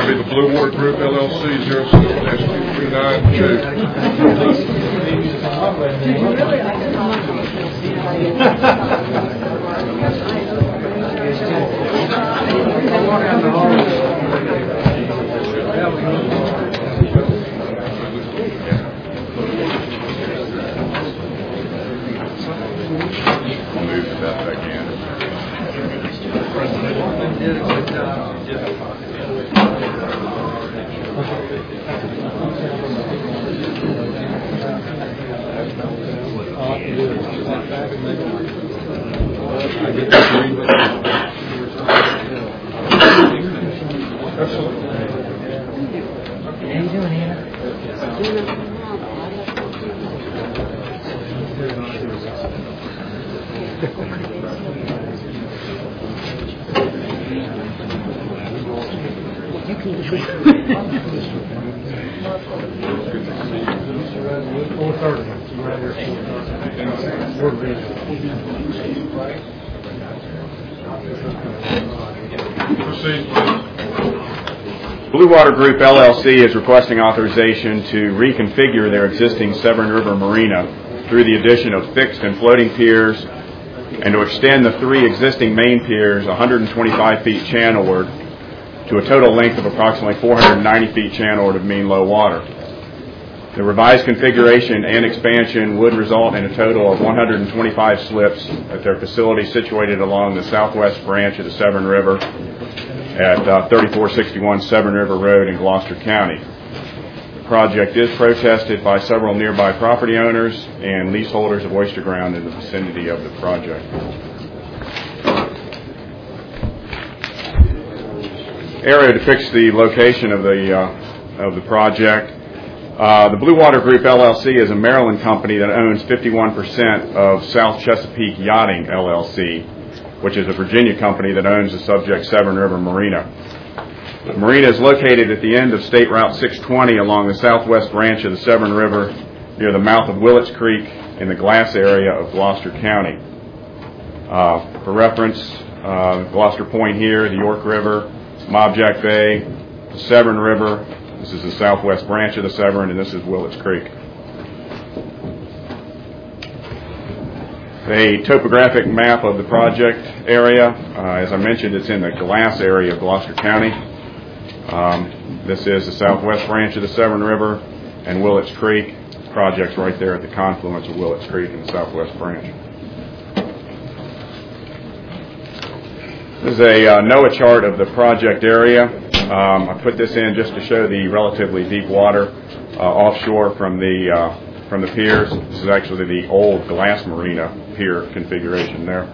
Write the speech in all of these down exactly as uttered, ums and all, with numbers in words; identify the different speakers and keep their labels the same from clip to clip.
Speaker 1: going to be the Blue Water Group L L C zero seven dash two three nine two. Move that back in. Absolutely.
Speaker 2: How you doing, Anna? You can
Speaker 3: four thirty.
Speaker 1: Proceed, please.
Speaker 4: Blue Water Group L L C is requesting authorization to reconfigure their existing Severn River Marina through the addition of fixed and floating piers and to extend the three existing main piers one hundred twenty-five feet channelward to a total length of approximately four hundred ninety feet channelward of mean low water. The revised configuration and expansion would result in a total of one hundred twenty-five slips at their facility situated along the southwest branch of the Severn River at uh, thirty-four sixty-one Severn River Road in Gloucester County. The project is protested by several nearby property owners and leaseholders of oyster ground in the vicinity of the project. Area depicts the location of the uh, of the project. Uh, the Blue Water Group L L C is a Maryland company that owns fifty-one percent of South Chesapeake Yachting L L C, which is a Virginia company that owns the subject Severn River Marina. The marina is located at the end of State Route six twenty along the southwest branch of the Severn River near the mouth of Willets Creek in the Glass area of Gloucester County. Uh, for reference, uh, Gloucester Point here, the York River, Mobjack Bay, the Severn River. This is the southwest branch of the Severn, and this is Willets Creek. A topographic map of the project area. Uh, as I mentioned, it's in the Glass area of Gloucester County. Um, this is the southwest branch of the Severn River and Willets Creek. The project's right there at the confluence of Willets Creek and the southwest branch. This is a uh, NOAA chart of the project area. Um, I put this in just to show the relatively deep water uh, offshore from the uh, from the piers. This is actually the old Glass Marina pier configuration there.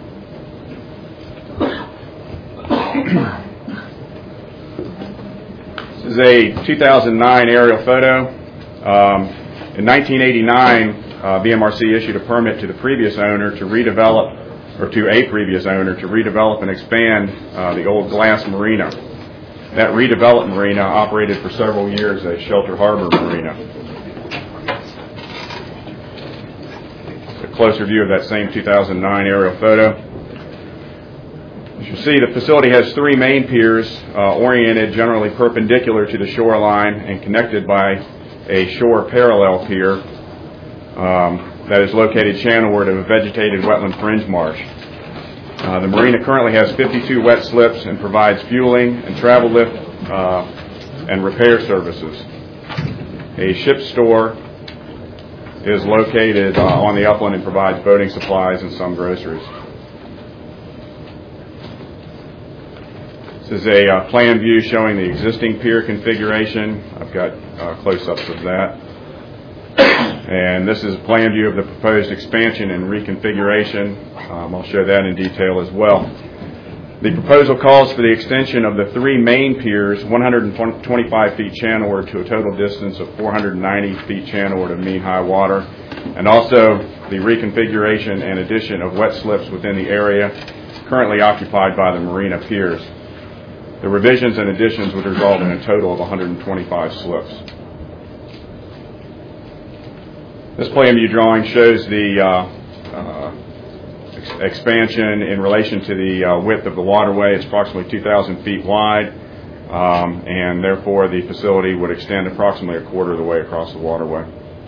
Speaker 4: This is a two thousand nine aerial photo. Um, in nineteen eighty-nine, uh, B M R C issued a permit to the previous owner to redevelop, or to a previous owner to redevelop and expand uh, the old Glass Marina. That redeveloped marina operated for several years as Shelter Harbor Marina. A closer view of that same two thousand nine aerial photo. As you see, the facility has three main piers uh, oriented generally perpendicular to the shoreline and connected by a shore parallel pier um, that is located channelward of a vegetated wetland fringe marsh. Uh, the marina currently has fifty-two wet slips and provides fueling and travel lift uh, and repair services. A ship store is located uh, on the upland and provides boating supplies and some groceries. This is a uh, plan view showing the existing pier configuration. I've got uh, close-ups of that. And this is a plan view of the proposed expansion and reconfiguration. Um, I'll show that in detail as well. The proposal calls for the extension of the three main piers, one hundred twenty-five feet channelward to a total distance of four hundred ninety feet channelward of mean high water, and also the reconfiguration and addition of wet slips within the area currently occupied by the marina piers. The revisions and additions would result in a total of one hundred twenty-five slips. This plan view drawing shows the uh, uh, ex expansion in relation to the uh, width of the waterway. It's approximately two thousand feet wide. um, and therefore the facility would extend approximately a quarter of the way across the waterway.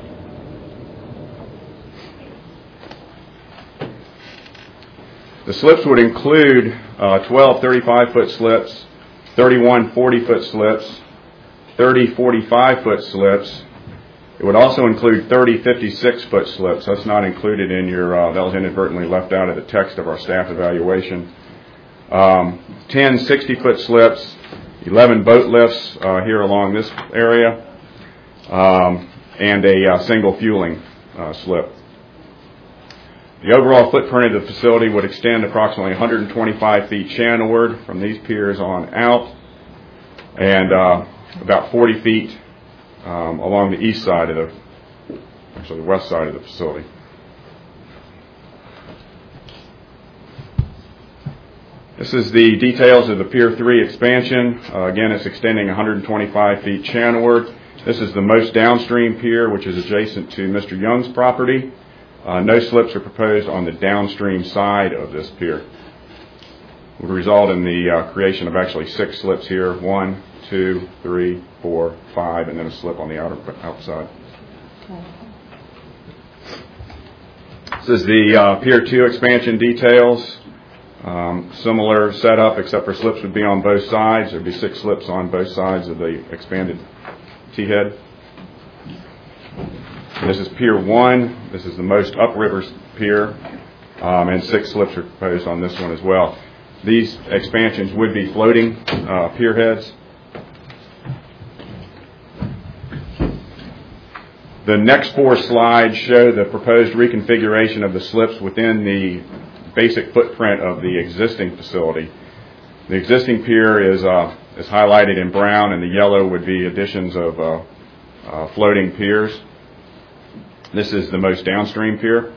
Speaker 4: The slips would include uh, twelve thirty-five foot slips, thirty-one forty foot slips, thirty forty-five foot slips. It would also include thirty fifty-six foot slips. That's not included in your, uh, that was inadvertently left out of the text of our staff evaluation. Um, ten sixty foot slips, eleven boat lifts uh, here along this area, um, and a uh, single fueling uh, slip. The overall footprint of the facility would extend approximately one hundred twenty-five feet channelward from these piers on out, and uh, about forty feet um, along the east side of the, actually the west side of the facility. This is the details of the Pier three expansion. Uh, again, it's extending one hundred twenty-five feet channelward. This is the most downstream pier, which is adjacent to Mister Young's property. Uh, no slips are proposed on the downstream side of this pier. It would result in the uh, creation of actually six slips here. One, two, three, four, five, and then a slip on the outer outside. This is the uh, Pier two expansion details. Um, similar setup, except for slips would be on both sides. There would be six slips on both sides of the expanded T-head. This is Pier one. This is the most upriver pier, um, and six slips are proposed on this one as well. These expansions would be floating uh, pier heads. The next four slides show the proposed reconfiguration of the slips within the basic footprint of the existing facility. The existing pier is, uh, is highlighted in brown, and the yellow would be additions of uh, uh, floating piers. This is the most downstream pier.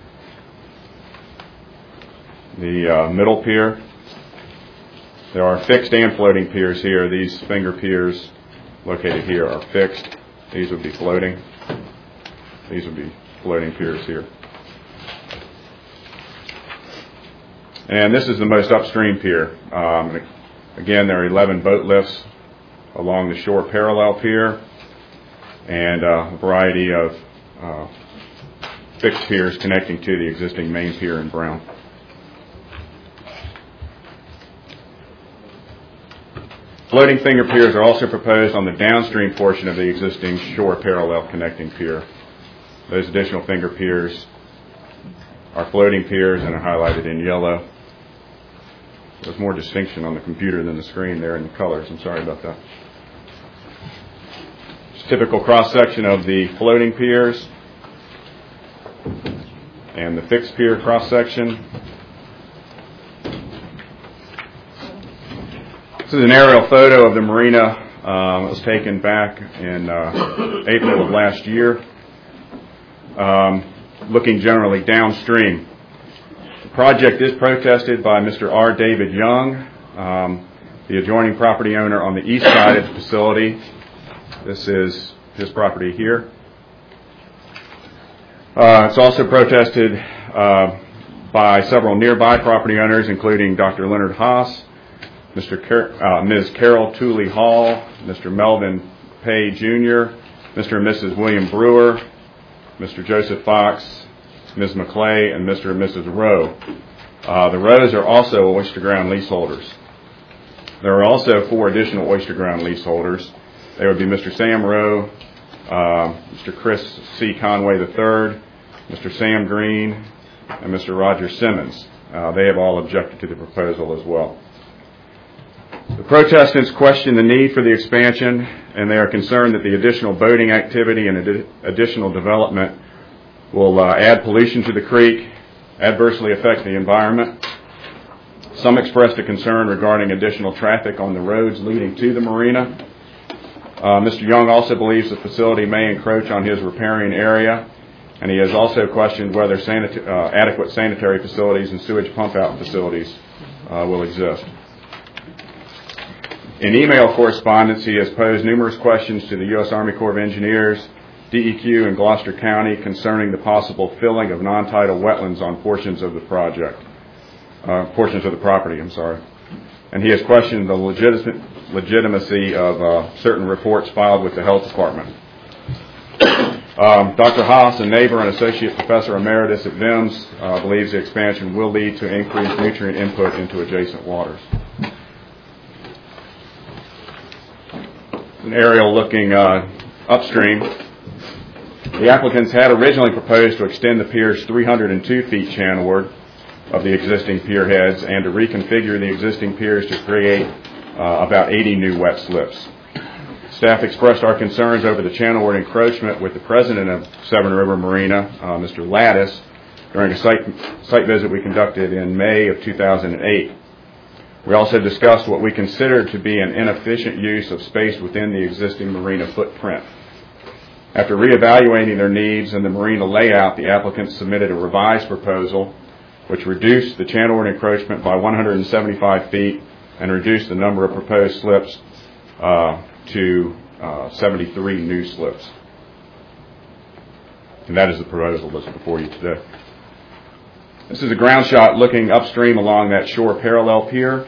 Speaker 4: The uh, middle pier. There are fixed and floating piers here. These finger piers located here are fixed. These would be floating. These would be floating piers here. And this is the most upstream pier. Um, again, there are eleven boat lifts along the shore parallel pier, and uh, a variety of Uh, fixed piers connecting to the existing main pier in brown. Floating finger piers are also proposed on the downstream portion of the existing shore parallel connecting pier. Those additional finger piers are floating piers and are highlighted in yellow. There's more distinction on the computer than the screen there in the colors. I'm sorry about that. Typical cross-section of the floating piers and the fixed pier cross-section. This is an aerial photo of the marina. Um, it was taken back in uh, April of last year, um, looking generally downstream. The project is protested by Mister R. David Young, um, the adjoining property owner on the east side of the facility. This is his property here. Uh, it's also protested uh, by several nearby property owners, including Doctor Leonard Haas, Mister Car- uh, Miz Carol Tooley Hall, Mister Melvin Pay Junior, Mister and Missus William Brewer, Mister Joseph Fox, Miz McClay, and Mister and Missus Rowe. Uh, the Rows are also oyster ground leaseholders. There are also four additional oyster ground leaseholders. They would be Mister Sam Rowe, uh, Mister Chris C. Conway the third, Mister Sam Green, and Mister Roger Simmons. Uh, they have all objected to the proposal as well. The protestants question the need for the expansion, and they are concerned that the additional boating activity and adi- additional development will uh, add pollution to the creek, adversely affect the environment. Some expressed a concern regarding additional traffic on the roads leading to the marina. Uh, Mister Young also believes the facility may encroach on his riparian area, and he has also questioned whether sanita- uh, adequate sanitary facilities and sewage pump-out facilities uh, will exist. In email correspondence, he has posed numerous questions to the U S Army Corps of Engineers, D E Q, and Gloucester County concerning the possible filling of non-tidal wetlands on portions of the project, uh, portions of the property, I'm sorry. and he has questioned the legit- legitimacy of uh, certain reports filed with the Health Department. Um, Doctor Haas, a neighbor and associate professor emeritus at V I M S, uh, believes the expansion will lead to increased nutrient input into adjacent waters. An aerial looking uh, upstream. The applicants had originally proposed to extend the piers three hundred two feet channelward of the existing pier heads and to reconfigure the existing piers to create uh, about eighty new wet slips. Staff expressed our concerns over the channelward encroachment with the president of Severn River Marina, uh, Mister Lattis, during a site, site visit we conducted in May of two thousand eight. We also discussed what we considered to be an inefficient use of space within the existing marina footprint. After reevaluating their needs and the marina layout, the applicants submitted a revised proposal which reduced the channelward encroachment by one hundred seventy-five feet and reduced the number of proposed slips uh, to uh, seventy-three new slips. And that is the proposal that's before you today. This is a ground shot looking upstream along that shore parallel pier.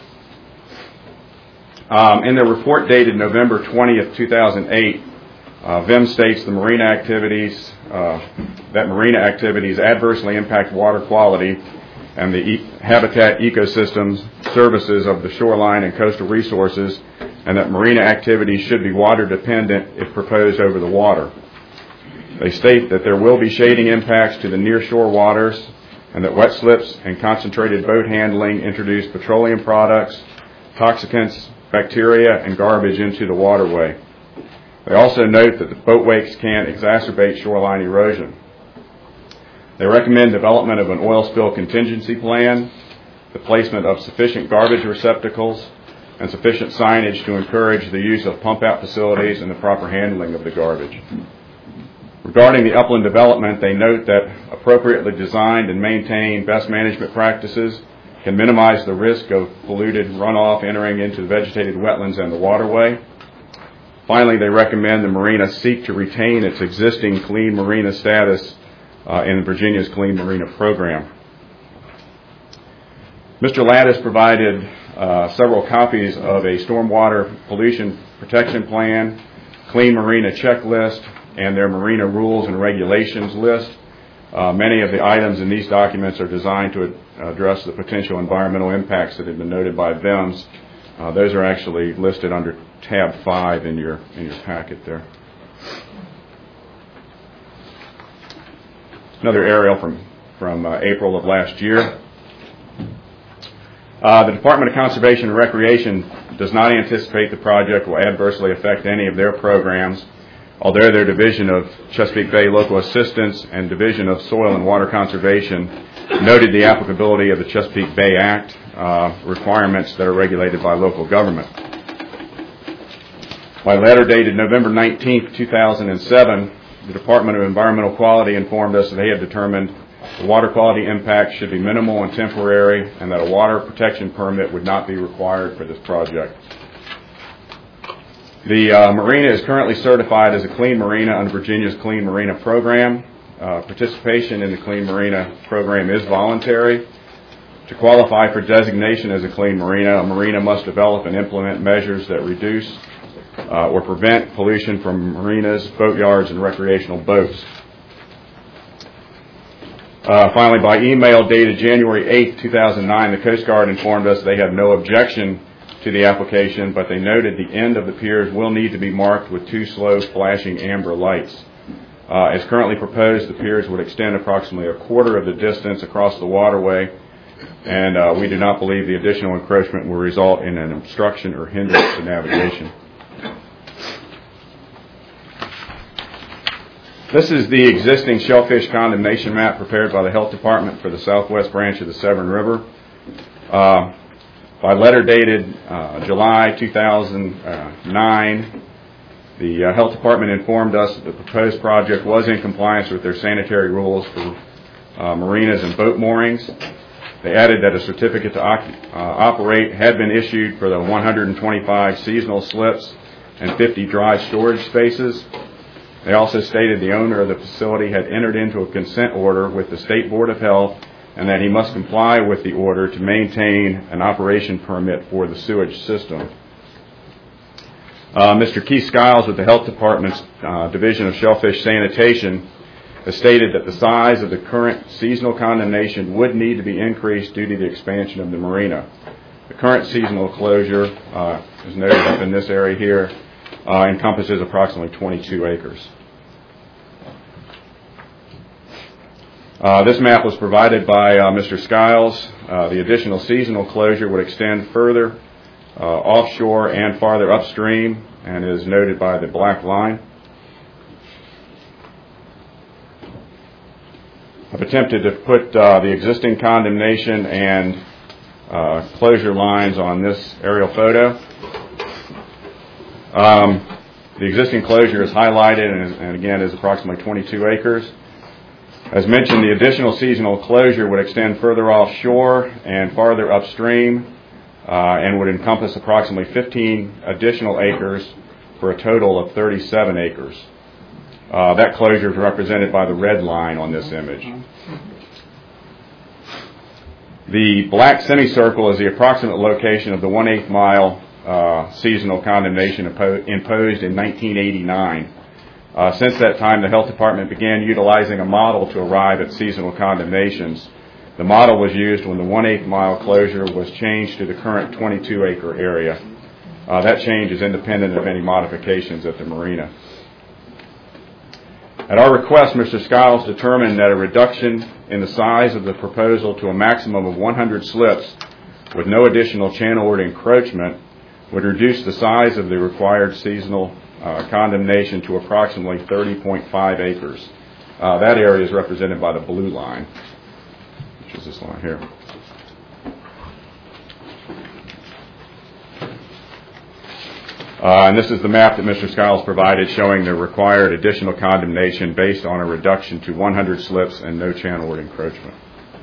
Speaker 4: Um, in their report dated November twentieth, two thousand eight, uh, V I M states the marina activities, uh, that marina activities adversely impact water quality and the e- habitat ecosystems, services of the shoreline and coastal resources, and that marina activities should be water dependent if proposed over the water. They state that there will be shading impacts to the nearshore waters and that wet slips and concentrated boat handling introduce petroleum products, toxicants, bacteria, and garbage into the waterway. They also note that the boat wakes can exacerbate shoreline erosion. They recommend development of an oil spill contingency plan, the placement of sufficient garbage receptacles, and sufficient signage to encourage the use of pump-out facilities and the proper handling of the garbage. Regarding the upland development, they note that appropriately designed and maintained best management practices can minimize the risk of polluted runoff entering into the vegetated wetlands and the waterway. Finally, they recommend the marina seek to retain its existing clean marina status uh, in Virginia's Clean Marina program. Mister Lattis provided uh, several copies of a stormwater pollution protection plan, clean marina checklist, and their marina rules and regulations list. Uh, many of the items in these documents are designed to ad- address the potential environmental impacts that have been noted by V I M S. Uh, those are actually listed under tab five in your in your packet there. Another aerial from from uh, April of last year. Uh, the Department of Conservation and Recreation does not anticipate the project will adversely affect any of their programs, although their Division of Chesapeake Bay Local Assistance and Division of Soil and Water Conservation noted the applicability of the Chesapeake Bay Act uh, requirements that are regulated by local government. By letter dated November nineteenth, two thousand seven, the Department of Environmental Quality informed us that they had determined the water quality impact should be minimal and temporary and that a water protection permit would not be required for this project. The uh, marina is currently certified as a clean marina under Virginia's Clean Marina program. Uh, participation in the Clean Marina program is voluntary. To qualify for designation as a clean marina, a marina must develop and implement measures that reduce uh, or prevent pollution from marinas, boatyards, and recreational boats. Uh, finally, by email dated January eighth, two thousand nine, the Coast Guard informed us they have no objection to the application, but they noted the end of the piers will need to be marked with two slow flashing amber lights. Uh, as currently proposed, the piers would extend approximately a quarter of the distance across the waterway, and uh, we do not believe the additional encroachment will result in an obstruction or hindrance to navigation. This is the existing shellfish condemnation map prepared by the Health Department for the southwest branch of the Severn River. Uh, by letter dated uh, July two thousand nine, the uh, Health Department informed us that the proposed project was in compliance with their sanitary rules for uh, marinas and boat moorings. They added that a certificate to oc- uh, operate had been issued for the one hundred twenty-five seasonal slips and fifty dry storage spaces. They also stated the owner of the facility had entered into a consent order with the State Board of Health and that he must comply with the order to maintain an operation permit for the sewage system. Uh, Mister Keith Skiles with the Health Department's uh, Division of Shellfish Sanitation has stated that the size of the current seasonal condemnation would need to be increased due to the expansion of the marina. The current seasonal closure, uh, is noted up in this area here, uh, encompasses approximately twenty-two acres. Uh, this map was provided by uh, Mister Skiles. Uh, the additional seasonal closure would extend further uh, offshore and farther upstream, and is noted by the black line. I've attempted to put uh, the existing condemnation and uh, closure lines on this aerial photo. Um, the existing closure is highlighted and, and again is approximately twenty-two acres. As mentioned, the additional seasonal closure would extend further offshore and farther upstream uh, and would encompass approximately fifteen additional acres for a total of thirty-seven acres. Uh, that closure is represented by the red line on this image. The black semicircle is the approximate location of the one-eighth mile uh, seasonal condemnation impo- imposed in nineteen eighty-nine. Uh, since that time, the Health Department began utilizing a model to arrive at seasonal condemnations. The model was used when the one-eighth mile closure was changed to the current twenty-two acre area. Uh, that change is independent of any modifications at the marina. At our request, Mister Skiles determined that a reduction in the size of the proposal to a maximum of one hundred slips with no additional channelward encroachment would reduce the size of the required seasonal uh, condemnation to approximately thirty point five acres. Uh, that area is represented by the blue line, which is this line here. Uh, and this is the map that Mister Skiles provided showing the required additional condemnation based on a reduction to one hundred slips and no channelward encroachment.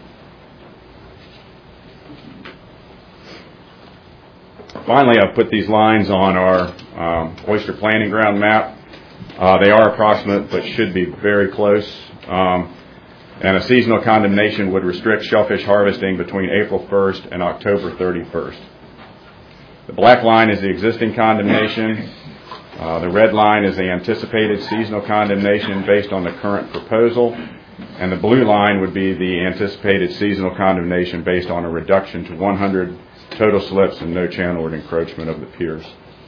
Speaker 4: Finally, I've put these lines on our um, oyster planting ground map. Uh, they are approximate but should be very close. Um, and a seasonal condemnation would restrict shellfish harvesting between April first and October thirty-first. The black line is the existing condemnation. Uh, the red line is the anticipated seasonal condemnation based on the current proposal. And the blue line would be the anticipated seasonal condemnation based on a reduction to one hundred total slips and no channelward encroachment of the piers.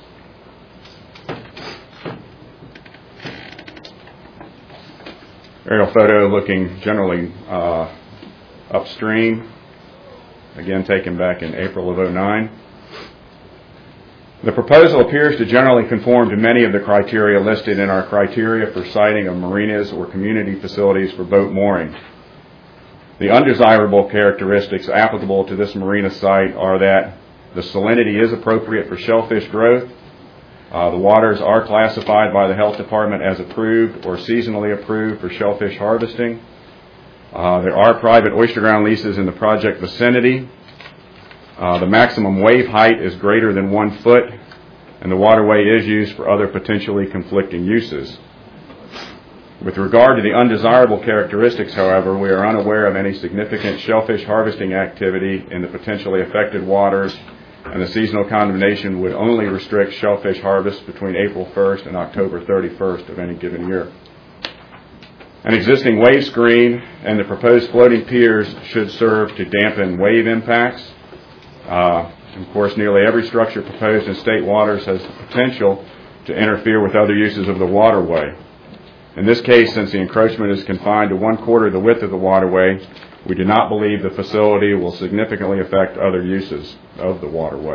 Speaker 4: Aerial photo looking generally uh, upstream, again taken back in April of oh nine. The proposal appears to generally conform to many of the criteria listed in our criteria for siting of marinas or community facilities for boat mooring. The undesirable characteristics applicable to this marina site are that the salinity is appropriate for shellfish growth. Uh, the waters are classified by the Health Department as approved or seasonally approved for shellfish harvesting. Uh, there are private oyster ground leases in the project vicinity. Uh, the maximum wave height is greater than one foot, and the waterway is used for other potentially conflicting uses. With regard to the undesirable characteristics, however, we are unaware of any significant shellfish harvesting activity in the potentially affected waters, and the seasonal condemnation would only restrict shellfish harvest between April first and October thirty-first of any given year. An existing wave screen and the proposed floating piers should serve to dampen wave impacts. Uh, of course, nearly every structure proposed in state waters has the potential to interfere with other uses of the waterway. In this case, since the encroachment is confined to one quarter of the width of the waterway, we do not believe the facility will significantly affect other uses of the waterway.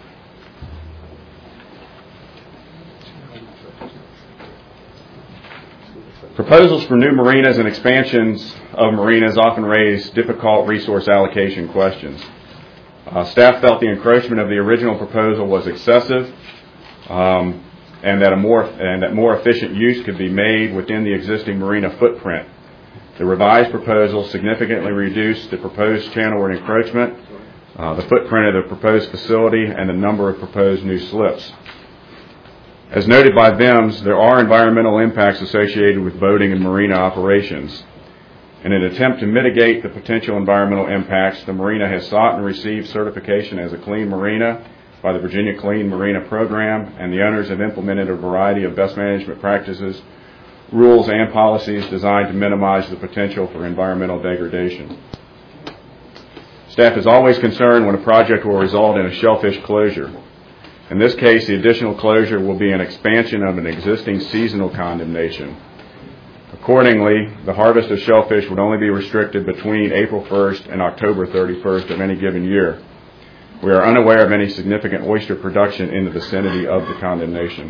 Speaker 4: Proposals for new marinas and expansions of marinas often raise difficult resource allocation questions. Uh, staff felt the encroachment of the original proposal was excessive, um, and that a more and that more efficient use could be made within the existing marina footprint. The revised proposal significantly reduced the proposed channelward encroachment, uh, the footprint of the proposed facility, and the number of proposed new slips. As noted by V I M S, there are environmental impacts associated with boating and marina operations. In an attempt to mitigate the potential environmental impacts, the marina has sought and received certification as a clean marina by the Virginia Clean Marina Program, and the owners have implemented a variety of best management practices, rules, and policies designed to minimize the potential for environmental degradation. Staff is always concerned when a project will result in a shellfish closure. In this case, the additional closure will be an expansion of an existing seasonal condemnation. Accordingly, the harvest of shellfish would only be restricted between April first and October thirty-first of any given year. We are unaware of any significant oyster production in the vicinity of the condemnation.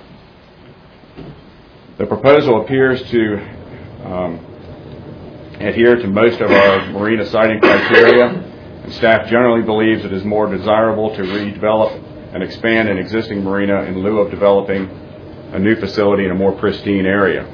Speaker 4: The proposal appears to um, adhere to most of our marina siting criteria, and staff generally believes it is more desirable to redevelop and expand an existing marina in lieu of developing a new facility in a more pristine area.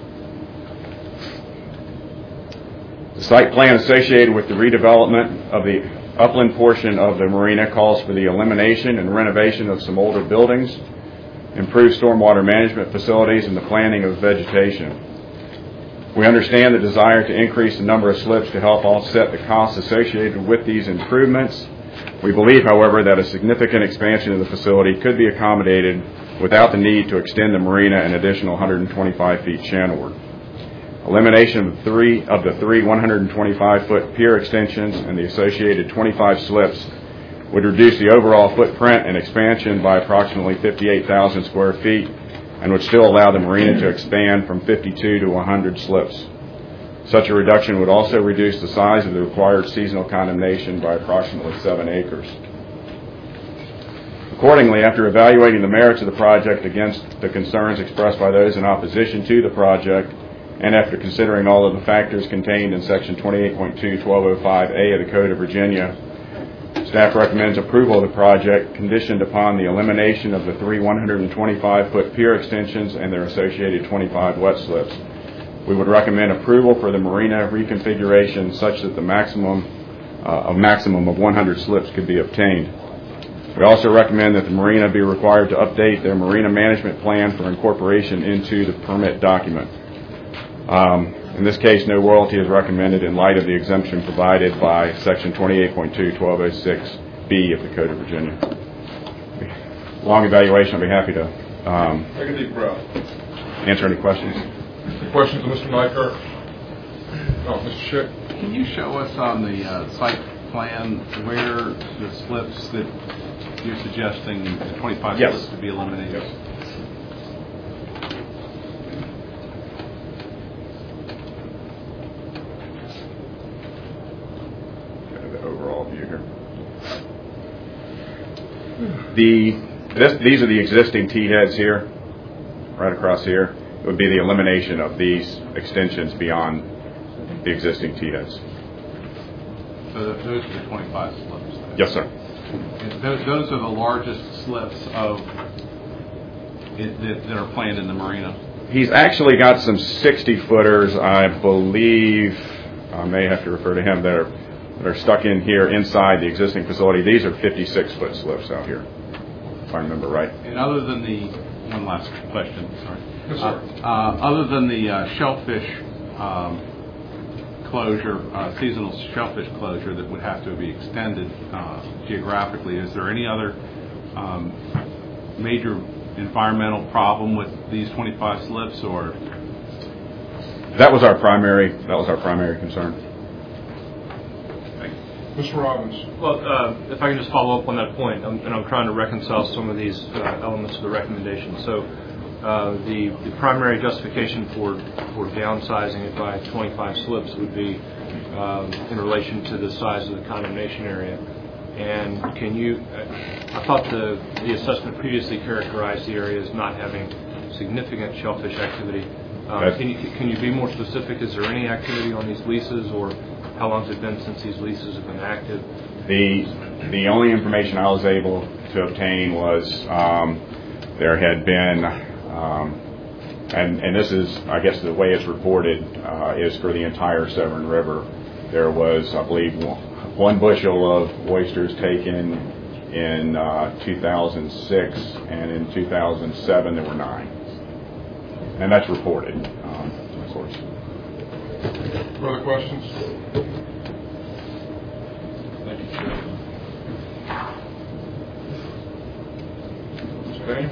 Speaker 4: The site plan associated with the redevelopment of the upland portion of the marina calls for the elimination and renovation of some older buildings, improved stormwater management facilities, and the planting of vegetation. We understand the desire to increase the number of slips to help offset the costs associated with these improvements. We believe, however, that a significant expansion of the facility could be accommodated without the need to extend the marina an additional one hundred twenty-five feet channelward. Elimination of, three, of the three one hundred twenty-five foot pier extensions and the associated twenty-five slips would reduce the overall footprint and expansion by approximately fifty-eight thousand square feet and would still allow the marina to expand from fifty-two to one hundred slips. Such a reduction would also reduce the size of the required seasonal condemnation by approximately seven acres. Accordingly, after evaluating the merits of the project against the concerns expressed by those in opposition to the project, and after considering all of the factors contained in Section twenty-eight point two, twelve oh five A of the Code of Virginia, staff recommends approval of the project conditioned upon the elimination of the three one hundred twenty-five foot pier extensions and their associated twenty-five wet slips. We would recommend approval for the marina reconfiguration such that the maximum, uh, a maximum of one hundred slips could be obtained. We also recommend that the marina be required to update their marina management plan for incorporation into the permit document. Um, in this case, no royalty is recommended in light of the exemption provided by Section twenty-eight point two, twelve oh six B of the Code of Virginia. Long evaluation. I'll be happy to um,
Speaker 1: Take a deep breath.
Speaker 4: answer any questions.
Speaker 1: Questions of Mister Nyker? Oh, Mister Schick?
Speaker 3: Can you show us on the uh, site plan where the slips that you're suggesting, the twenty-five
Speaker 4: Yes.
Speaker 3: slips, to be eliminated?
Speaker 4: Yes. The overall view here. The this, these are the existing T heads here, right across here. It would be the elimination of these extensions beyond the existing T heads.
Speaker 3: So those are the twenty-five slips. Then.
Speaker 4: Yes, sir.
Speaker 3: And those, those are the largest slips of it, that, that are planned in the marina.
Speaker 4: He's actually got some sixty footers, I believe. I may have to refer to him. That are, that are stuck in here inside the existing facility. These are fifty-six foot slips out here, if I remember right.
Speaker 3: And other than the one last question, sorry.
Speaker 1: Yes,
Speaker 3: uh,
Speaker 1: sir.
Speaker 3: uh, other than the uh, shellfish um, closure, uh, seasonal shellfish closure that would have to be extended uh, geographically, is there any other um, major environmental problem with these twenty-five slips, or?
Speaker 4: That was our primary. That was our primary concern.
Speaker 3: Thank you.
Speaker 1: Mister Robbins?
Speaker 5: Well, uh, if I can just follow up on that point, I'm, and I'm trying to reconcile some of these uh, elements of the recommendation. So uh, the, the primary justification for, for downsizing it by twenty-five slips would be um, in relation to the size of the condemnation area. And can you, I thought the, the assessment previously characterized the area as not having significant shellfish activity. Uh, can you can you be more specific? Is there any activity on these leases, or how long has it been since these leases have been active?
Speaker 4: The the only information I was able to obtain was um, there had been, um, and and this is, I guess the way it's reported uh, is for the entire Severn River. There was, I believe, one bushel of oysters taken in uh, two thousand six, and in two thousand seven there were nine. And that's reported, um, of course.
Speaker 1: Further questions?
Speaker 5: Thank you, Chair.
Speaker 1: Okay.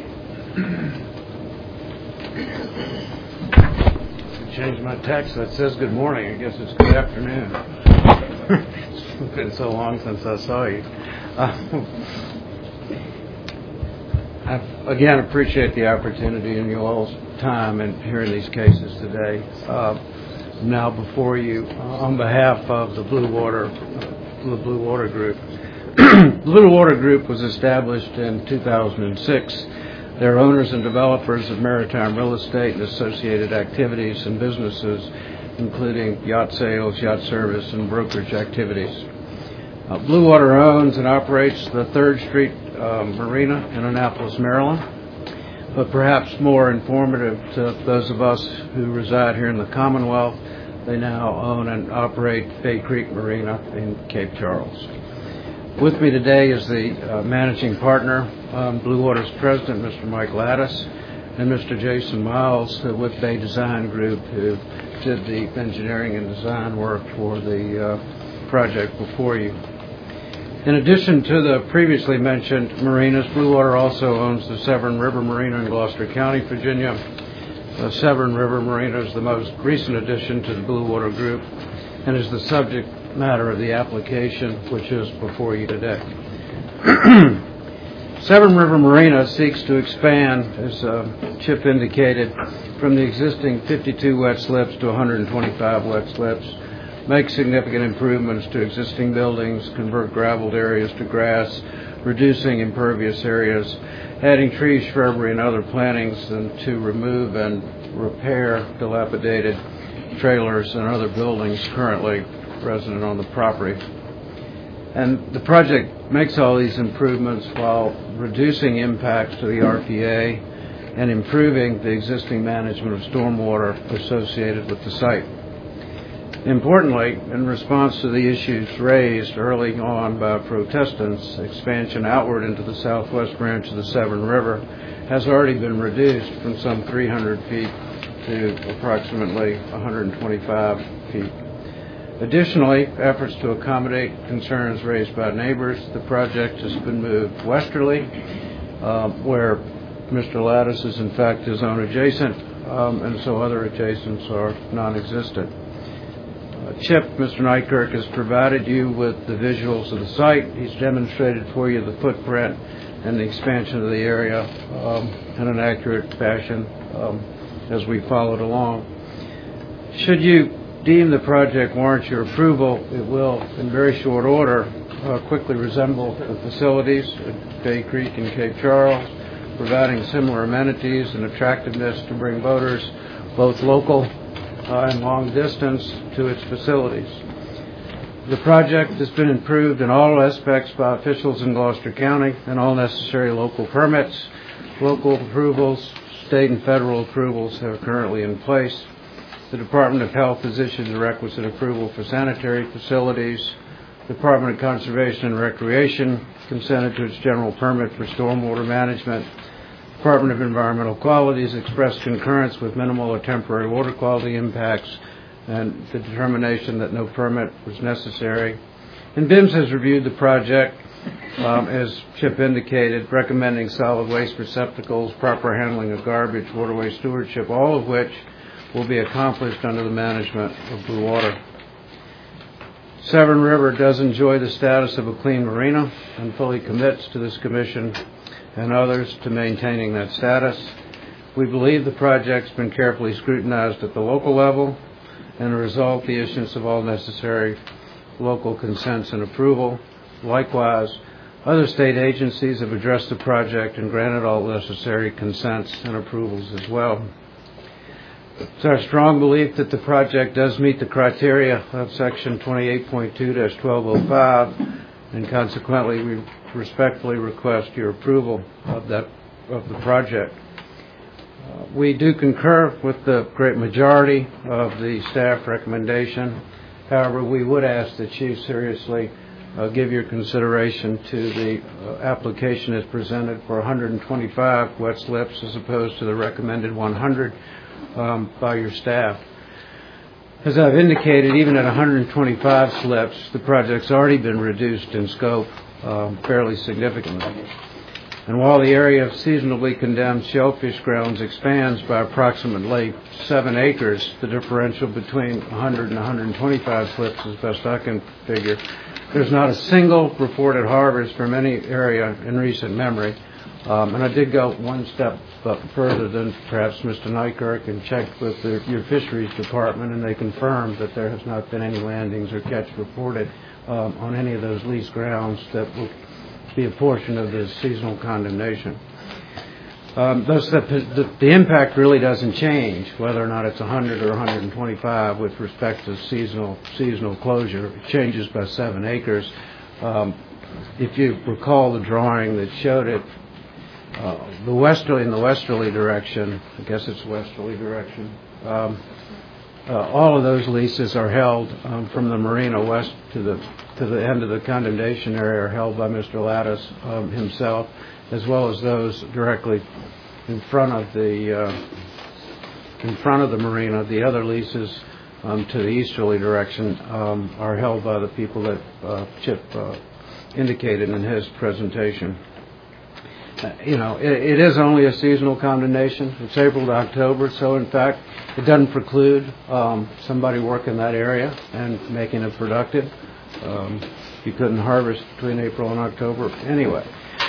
Speaker 6: Change my text that says good morning. I guess it's good afternoon. It's been so long since I saw you. Uh, I again appreciate the opportunity and you all's time in hearing these cases today. Uh, now before you, uh, on behalf of the Blue Water, uh, the Blue Water Group. The Blue Water Group was established in two thousand six. They're owners and developers of maritime real estate and associated activities and businesses, including yacht sales, yacht service, and brokerage activities. Uh, Blue Water owns and operates the third Street uh, Marina in Annapolis, Maryland. But perhaps more informative to those of us who reside here in the Commonwealth, they now own and operate Bay Creek Marina in Cape Charles. With me today is the uh, managing partner, um, Blue Water's president, Mister Mike Lattis, and Mister Jason Miles uh, with Bay Design Group, who did the engineering and design work for the uh, project before you. In addition to the previously mentioned marinas, Blue Water also owns the Severn River Marina in Gloucester County, Virginia. The Severn River Marina is the most recent addition to the Blue Water Group and is the subject matter of the application which is before you today. Severn River Marina seeks to expand, as uh, Chip indicated, from the existing fifty-two wet slips to one hundred twenty-five wet slips, make significant improvements to existing buildings, convert graveled areas to grass, reducing impervious areas, adding trees, shrubbery, and other plantings, and to remove and repair dilapidated trailers and other buildings currently resident on the property. And the project makes all these improvements while reducing impacts to the R P A and improving the existing management of stormwater associated with the site. Importantly, in response to the issues raised early on by protestants, expansion outward into the southwest branch of the Severn River has already been reduced from some three hundred feet to approximately one hundred twenty-five feet. Additionally, efforts to accommodate concerns raised by neighbors, the project has been moved westerly, um, where Mister Lattis is in fact his own adjacent, um, and so other adjacents are non-existent. Uh, Chip, Mister Nykerk, has provided you with the visuals of the site. He's demonstrated for you the footprint and the expansion of the area um, in an accurate fashion um, as we followed along. Should you deem the project warrants your approval, it will, in very short order, uh, quickly resemble the facilities at Bay Creek and Cape Charles, providing similar amenities and attractiveness to bring boaters, both local uh, and long distance, to its facilities. The project has been improved in all aspects by officials in Gloucester County, and all necessary local permits, local approvals, state and federal approvals are currently in place. The Department of Health has issued the requisite approval for sanitary facilities. The Department of Conservation and Recreation consented to its general permit for stormwater management. The Department of Environmental Quality has expressed concurrence with minimal or temporary water quality impacts and the determination that no permit was necessary. And B I M S has reviewed the project, um, as Chip indicated, recommending solid waste receptacles, proper handling of garbage, waterway stewardship, all of which will be accomplished under the management of Blue Water. Severn River does enjoy the status of a clean marina and fully commits to this commission and others to maintaining that status. We believe the project's been carefully scrutinized at the local level, and as a result, the issuance of all necessary local consents and approval. Likewise, other state agencies have addressed the project and granted all necessary consents and approvals as well. It's our strong belief that the project does meet the criteria of Section twenty-eight point two dash twelve oh five, and consequently we respectfully request your approval of that of the project. Uh, we do concur with the great majority of the staff recommendation. However, we would ask that you seriously uh, give your consideration to the uh, application as presented for one hundred twenty-five wet slips as opposed to the recommended one hundred um, by your staff. As I've indicated, even at one hundred twenty-five slips, the project's already been reduced in scope um, fairly significantly. And while the area of seasonally condemned shellfish grounds expands by approximately seven acres, the differential between one hundred and one hundred twenty-five slips, as best I can figure, there's not a single reported harvest from any area in recent memory. Um, and I did go one step further than perhaps Mister Nykirk and checked with the, your fisheries department, and they confirmed that there has not been any landings or catch reported um, on any of those leased grounds that will be a portion of the seasonal condemnation. Um, thus, the, the, the impact really doesn't change whether or not it's one hundred or one hundred twenty-five with respect to seasonal seasonal closure. It changes by seven acres. Um, if you recall the drawing that showed it, uh, the westerly in the westerly direction, I guess it's westerly direction. Um, uh, all of those leases are held um, from the marina west to the to the end of the condemnation area are held by Mister Lattis um, himself, as well as those directly in front of the uh, in front of the marina. The other leases um, to the easterly direction um, are held by the people that uh, Chip uh, indicated in his presentation. Uh, you know, it, it is only a seasonal condemnation. It's April to October, so in fact, it doesn't preclude um, somebody working that area and making it productive. Um, you couldn't harvest between April and October anyway.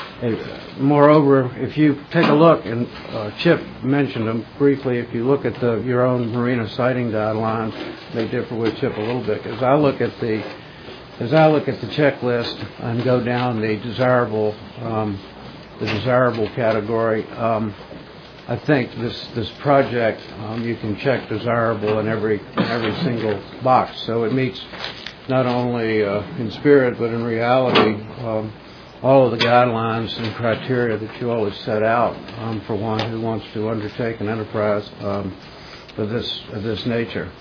Speaker 6: Moreover, if you take a look, and uh, Chip mentioned them briefly, if you look at the, your own marina siting guidelines, they differ with Chip a little bit. As I look at the, as I look at the checklist and go down the desirable, um, the desirable category, um, I think this this project um, you can check desirable in every in every single box. So it meets not only uh, in spirit but in reality um, all of the guidelines and criteria that you always set out um, for one who wants to undertake an enterprise um, of this of this nature.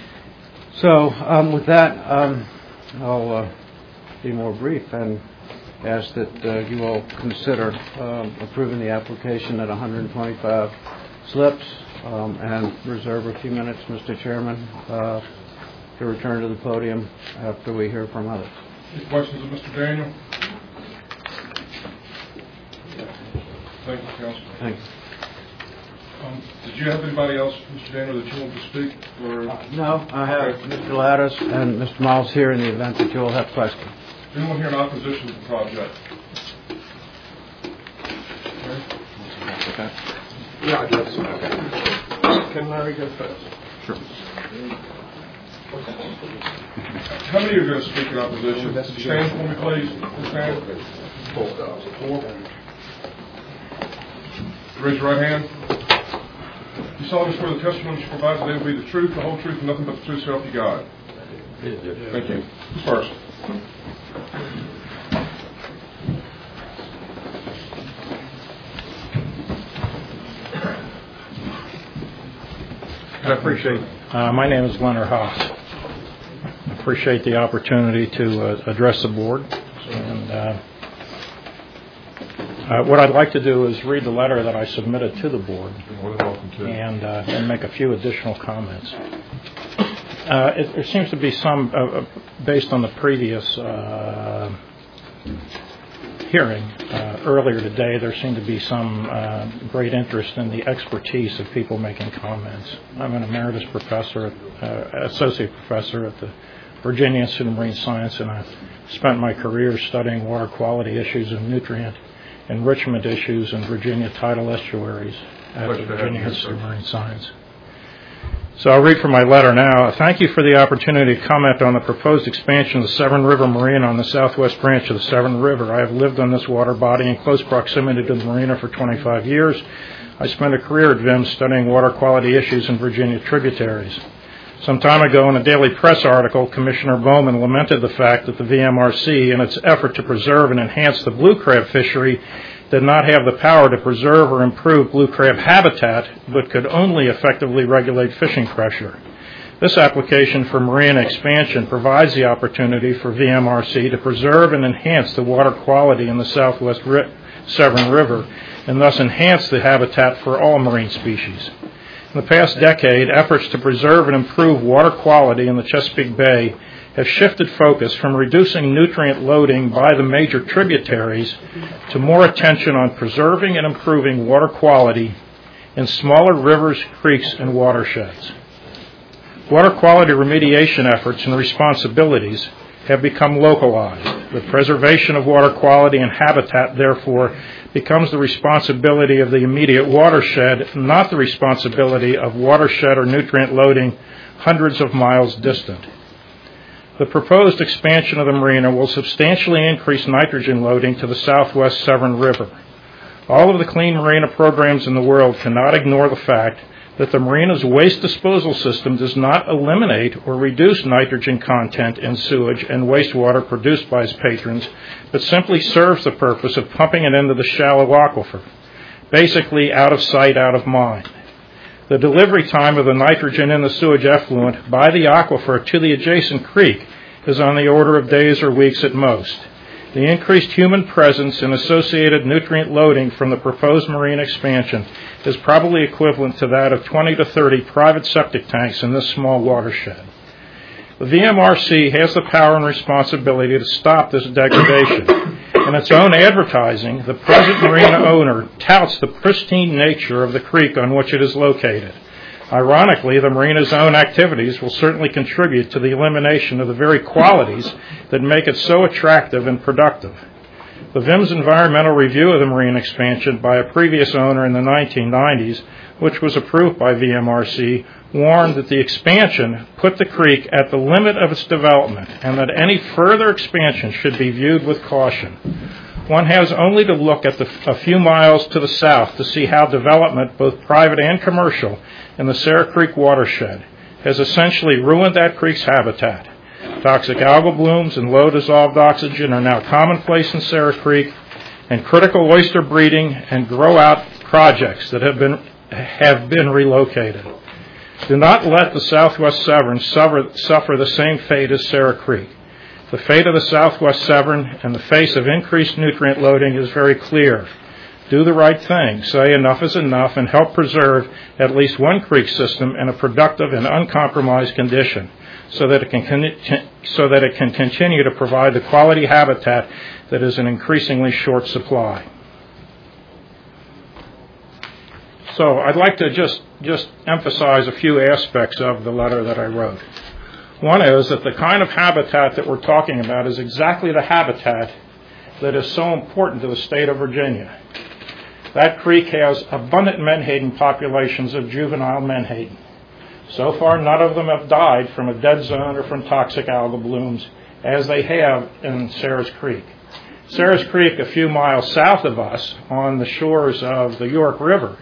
Speaker 6: So um, with that, um, I'll uh, be more brief and ask that uh, you all consider um, approving the application at one hundred twenty-five slips um, and reserve a few minutes, Mister Chairman, uh, to return to the podium after we hear from others.
Speaker 1: Any questions of Mister Daniel? Thank you, Councilman.
Speaker 6: Thanks.
Speaker 1: Um, did you have anybody else, Mister Daniel, that you want to speak? Or?
Speaker 6: Uh, no, I have okay. Mister Lattis and Mister Miles here in the event that you all have questions.
Speaker 1: Anyone here in opposition to the project?
Speaker 7: Okay. Yeah, I guess. Okay. Can Larry go first?
Speaker 3: Sure.
Speaker 1: How many are going to speak in opposition? Stand for me, please. Stand. Four. Raise your right hand. You solemnly swear the testimony you provide today will be the truth, the whole truth, and nothing but the truth, so help you God. Thank you. First.
Speaker 7: I appreciate. Uh, my name is Leonard Haas. I appreciate the opportunity to uh, address the board. And uh, uh, what I'd like to do is read the letter that I submitted to the board, and uh, and make a few additional comments. Uh, it, there seems to be some, uh, based on the previous uh, hearing uh, earlier today, there seemed to be some uh, great interest in the expertise of people making comments. I'm an emeritus professor, uh, associate professor at the Virginia Institute of Marine Science, and I've spent my career studying water quality issues and nutrient enrichment issues in Virginia tidal estuaries at the Virginia Institute of Marine Science. So I'll read from my letter now. Thank you for the opportunity to comment on the proposed expansion of the Severn River Marina on the southwest branch of the Severn River. I have lived on this water body in close proximity to the marina for twenty-five years. I spent a career at V I M studying water quality issues in Virginia tributaries. Some time ago, in a daily press article, Commissioner Bowman lamented the fact that the V M R C, in its effort to preserve and enhance the blue crab fishery, did not have the power to preserve or improve blue crab habitat, but could only effectively regulate fishing pressure. This application for marina expansion provides the opportunity for V M R C to preserve and enhance the water quality in the southwest Severn River, and thus enhance the habitat for all marine species. In the past decade, efforts to preserve and improve water quality in the Chesapeake Bay have shifted focus from reducing nutrient loading by the major tributaries to more attention on preserving and improving water quality in smaller rivers, creeks, and watersheds. Water quality remediation efforts and responsibilities have become localized. The preservation of water quality and habitat, therefore, becomes the responsibility of the immediate watershed, not the responsibility of watershed or nutrient loading hundreds of miles distant. The proposed expansion of the marina will substantially increase nitrogen loading to the southwest Severn River. All of the clean marina programs in the world cannot ignore the fact that the marina's waste disposal system does not eliminate or reduce nitrogen content in sewage and wastewater produced by its patrons, but simply serves the purpose of pumping it into the shallow aquifer, basically out of sight, out of mind. The delivery time of the nitrogen in the sewage effluent by the aquifer to the adjacent creek is on the order of days or weeks at most. The increased human presence and associated nutrient loading from the proposed marine expansion is probably equivalent to that of twenty to thirty private septic tanks in this small watershed. The V M R C has the power and responsibility to stop this degradation. In its own advertising, the present marina owner touts the pristine nature of the creek on which it is located. Ironically, the marina's own activities will certainly contribute to the elimination of the very qualities that make it so attractive and productive. The V I M's environmental review of the marine expansion by a previous owner in the nineteen nineties, which was approved by V M R C, warned that the expansion put the creek at the limit of its development and that any further expansion should be viewed with caution. One has only to look at the, a few miles to the south to see how development, both private and commercial, in the Sarah Creek watershed has essentially ruined that creek's habitat. Toxic algal blooms and low dissolved oxygen are now commonplace in Sarah Creek, and critical oyster breeding and grow-out projects that have been have been relocated. Do not let the Southwest Severn suffer, suffer the same fate as Sarah Creek. The fate of the Southwest Severn in the face of increased nutrient loading is very clear. Do the right thing, say enough is enough, and help preserve at least one creek system in a productive and uncompromised condition so that it can, so that it can continue to provide the quality habitat that is in increasingly short supply. So I'd like to just, just emphasize a few aspects of the letter that I wrote. One is that the kind of habitat that we're talking about is exactly the habitat that is so important to the state of Virginia. That creek has abundant menhaden populations of juvenile menhaden. So far, none of them have died from a dead zone or from toxic algal blooms, as they have in Sarah's Creek. Sarah's Creek, a few miles south of us, on the shores of the York River,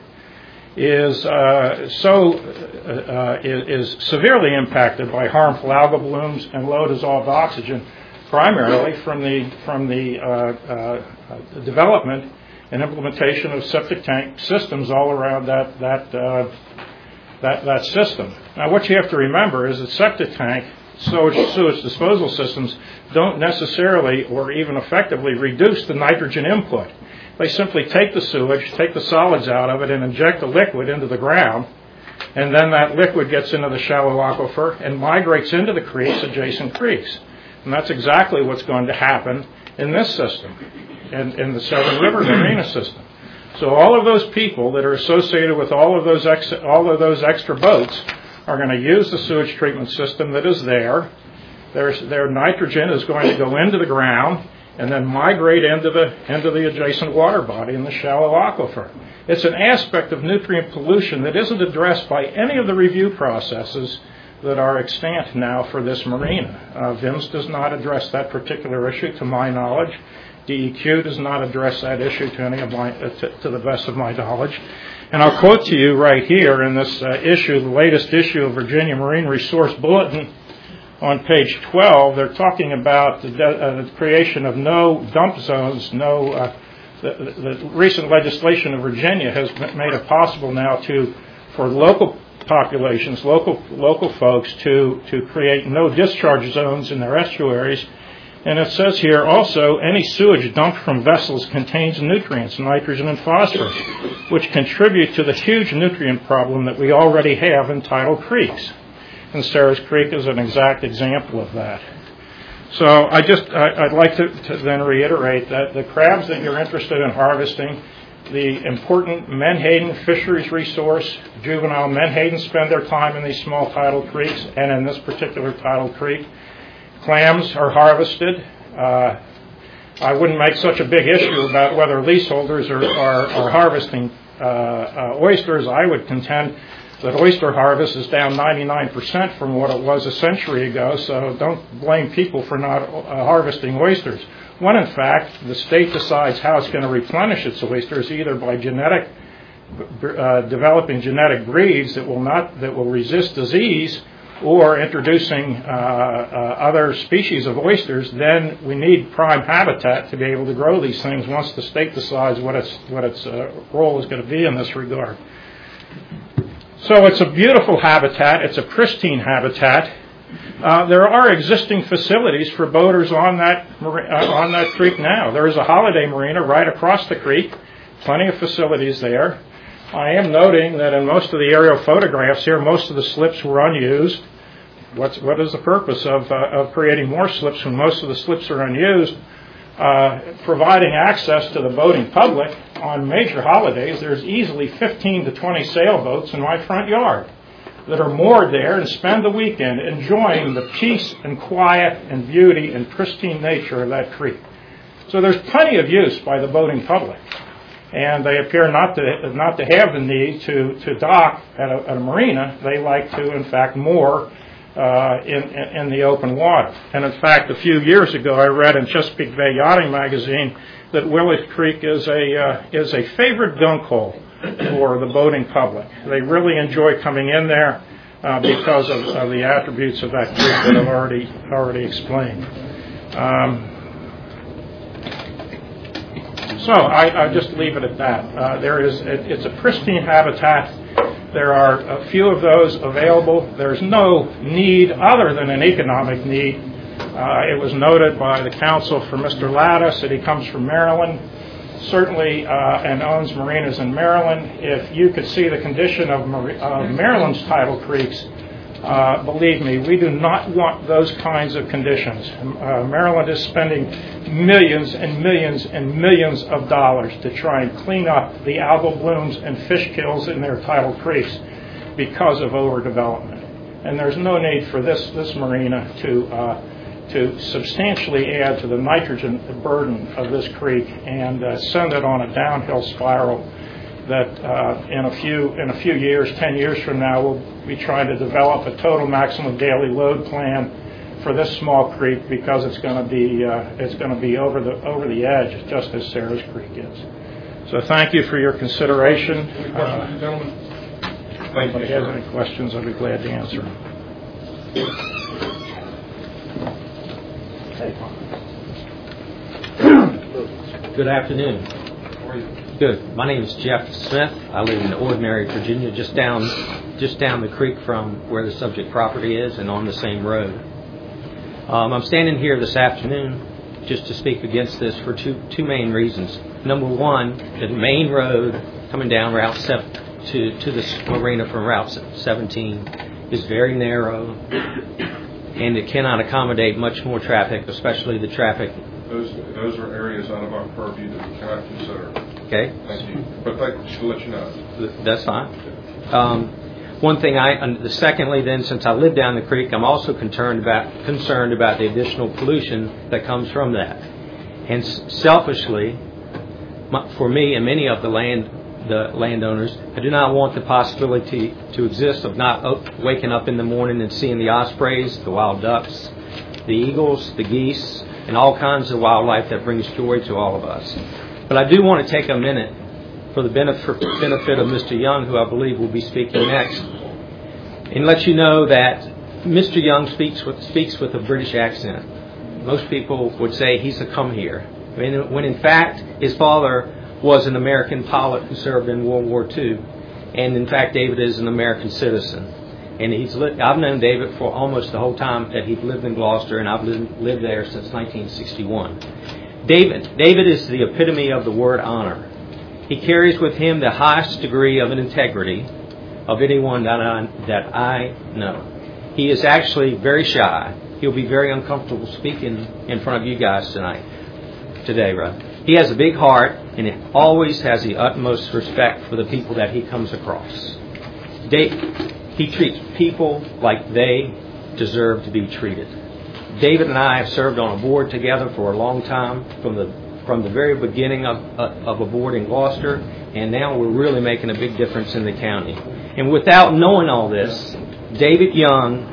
Speaker 7: is uh, so uh, is, is severely impacted by harmful algal blooms and low dissolved oxygen, primarily from the from the uh, uh, development and implementation of septic tank systems all around that that uh, that that system. Now, what you have to remember is that septic tank sewage, sewage disposal systems don't necessarily or even effectively reduce the nitrogen input. They simply take the sewage, take the solids out of it, and inject the liquid into the ground, and then that liquid gets into the shallow aquifer and migrates into the creeks, adjacent creeks. And that's exactly what's going to happen in this system, in, in the Severn River Marina system. So all of those people that are associated with all of those ex, all of those extra boats are going to use the sewage treatment system that is there. There's, their nitrogen is going to go into the ground and then migrate into the into the adjacent water body in the shallow aquifer. It's an aspect of nutrient pollution that isn't addressed by any of the review processes that are extant now for this marina. Uh, V I M S does not address that particular issue, to my knowledge. D E Q does not address that issue to any of my uh, to, to the best of my knowledge. And I'll quote to you right here in this uh, issue, the latest issue of Virginia Marine Resource Bulletin. On page twelve, they're talking about the, uh, the creation of no dump zones. No, uh, the, the recent legislation of Virginia has made it possible now to, for local populations, local local folks, to to create no discharge zones in their estuaries, And it says here also, any sewage dumped from vessels contains nutrients, nitrogen and phosphorus, which contribute to the huge nutrient problem that we already have in tidal creeks. And Sarah's Creek is an exact example of that. So I just, I, I'd like to, to then reiterate that the crabs that you're interested in harvesting, the important Menhaden fisheries resource, juvenile Menhaden spend their time in these small tidal creeks, and in this particular tidal creek, clams are harvested. Uh, I wouldn't make such a big issue about whether leaseholders are, are, are harvesting uh, uh, oysters. I would contend that oyster harvest is down ninety-nine percent from what it was a century ago, so don't blame people for not uh, harvesting oysters. When, in fact, the state decides how it's going to replenish its oysters, either by genetic, uh, developing genetic breeds that will not that will resist disease, or introducing uh, uh, other species of oysters, then we need prime habitat to be able to grow these things once the state decides what its what its uh, role is going to be in this regard. So it's a beautiful habitat. It's a pristine habitat. Uh, there are existing facilities for boaters on that uh, on that creek now. There is a holiday marina right across the creek. Plenty of facilities there. I am noting that in most of the aerial photographs here, most of the slips were unused. What's, what is the purpose of, uh, of creating more slips when most of the slips are unused? Uh, providing access to the boating public on major holidays, there's easily fifteen to twenty sailboats in my front yard that are moored there and spend the weekend enjoying the peace and quiet and beauty and pristine nature of that creek. So there's plenty of use by the boating public. And they appear not to not to have the need to, to dock at a, at a marina. They like to, in fact, moor uh, in, in, in the open water. And in fact, a few years ago, I read in Chesapeake Bay Yachting Magazine that Willis Creek is a uh, is a favorite dunk hole for the boating public. They really enjoy coming in there uh, because of, of the attributes of that creek that I've already already explained. Um, So I, I just leave it at that. Uh, there is, it, it's a pristine habitat. There are a few of those available. There's no need other than an economic need. Uh, it was noted by the counsel for Mister Lattis that he comes from Maryland, certainly, uh, and owns marinas in Maryland. If you could see the condition of, Mar- of Maryland's tidal creeks, Uh, believe me, we do not want those kinds of conditions. Uh, Maryland is spending millions and millions and millions of dollars to try and clean up the algal blooms and fish kills in their tidal creeks because of overdevelopment. And there's no need for this, this marina to, uh, to substantially add to the nitrogen burden of this creek and uh, send it on a downhill spiral that uh, in a few in a few years, ten years from now, we'll be trying to develop a total maximum daily load plan for this small creek because it's going to be uh, it's going to be over the over the edge, just as Sarah's Creek is. So thank you for your consideration.
Speaker 1: Any questions,
Speaker 7: uh,
Speaker 1: gentlemen?
Speaker 7: If
Speaker 1: Thank
Speaker 7: anybody
Speaker 1: you,
Speaker 7: has
Speaker 1: sir.
Speaker 7: any questions, I'll be glad to answer them.
Speaker 8: Good afternoon. Good. My name is Jeff Smith. I live in Ordinary, Virginia, just down just down the creek from where the subject property is and on the same road. Um, I'm standing here this afternoon just to speak against this for two two main reasons. Number one, the main road coming down Route seven to, to the marina from Route seventeen is very narrow and it cannot accommodate much more traffic, especially the traffic.
Speaker 1: Those, those are areas out of our purview that we cannot consider.
Speaker 8: Okay?
Speaker 1: Thank you. But thank, just to let you know.
Speaker 8: That's fine. Um, one thing I, and secondly, then, since I live down the creek, I'm also concerned about concerned about the additional pollution that comes from that. And selfishly, for me and many of the land the landowners, I do not want the possibility to exist of not waking up in the morning and seeing the ospreys, the wild ducks, the eagles, the geese, and all kinds of wildlife that brings joy to all of us. But I do want to take a minute for the benefit, benefit of Mister Young, who I believe will be speaking next, and let you know that Mister Young speaks with, speaks with a British accent. Most people would say he's a come here, when, when in fact his father was an American pilot who served in World War Two, and in fact David is an American citizen. And he's li- I've known David for almost the whole time that he's lived in Gloucester, and I've lived, lived there since nineteen sixty-one. David, David is the epitome of the word honor. He carries with him the highest degree of integrity of anyone that I, that I know. He is actually very shy. He'll be very uncomfortable speaking in front of you guys tonight, today, rather. He has a big heart, and he always has the utmost respect for the people that he comes across. David, he treats people like they deserve to be treated. David and I have served on a board together for a long time, from the from the very beginning of, of a board in Gloucester, and now we're really making a big difference in the county. And without knowing all this, David Young,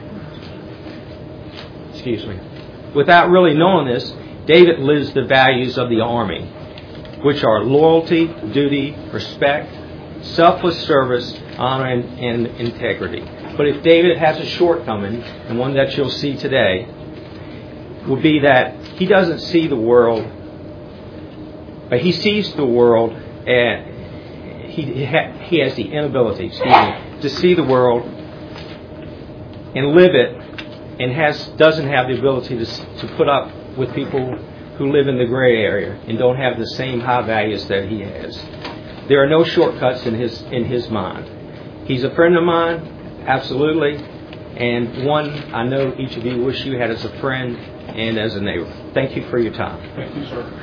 Speaker 8: excuse me, without really knowing this, David lives the values of the Army, which are loyalty, duty, respect, selfless service, honor, and, and integrity. But if David has a shortcoming, and one that you'll see today, will be that he doesn't see the world, but he sees the world, and he, he has the inability, excuse me, to see the world and live it, and has doesn't have the ability to, to put up with people who live in the gray area and don't have the same high values that he has. There are no shortcuts in his in his mind. He's a friend of mine, absolutely, and one I know each of you wish you had as a friend and as a neighbor. Thank you for your time.
Speaker 1: Thank you, sir.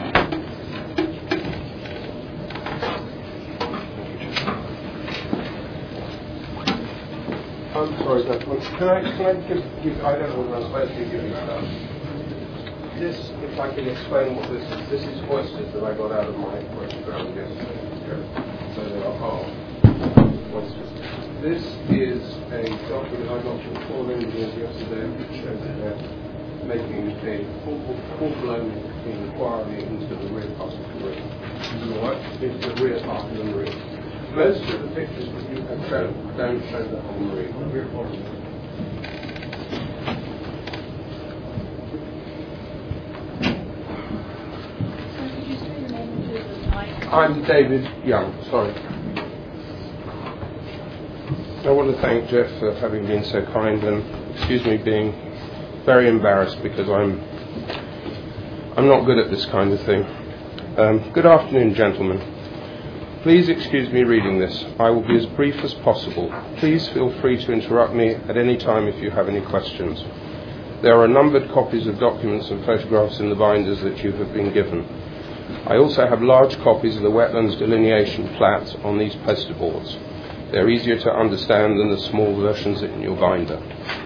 Speaker 1: I'm sorry, that one. Can I, can I give, give I don't know what I'm supposed to be giving that. This, if I can explain what this is, this is oysters that I got out of my ground yesterday. So they are hard oysters. This is a document I got from four engineers yesterday, which shows that they're making a full, full-blown inquiry into the rear part of the marine. What? Into the rear part of the marine. Most of the pictures that you have shown don't show the whole marine. I'm David Young, sorry. I want to thank Jeff for having been so kind, and excuse me being very embarrassed because I'm I'm not good at this kind of thing. Um, good afternoon, gentlemen. Please excuse me reading this. I will be as brief as possible. Please feel free to interrupt me at any time if you have any questions. There are numbered copies of documents and photographs in the binders that you have been given. I also have large copies of the wetlands delineation plats on these poster boards. They're easier to understand than the small versions in your binder.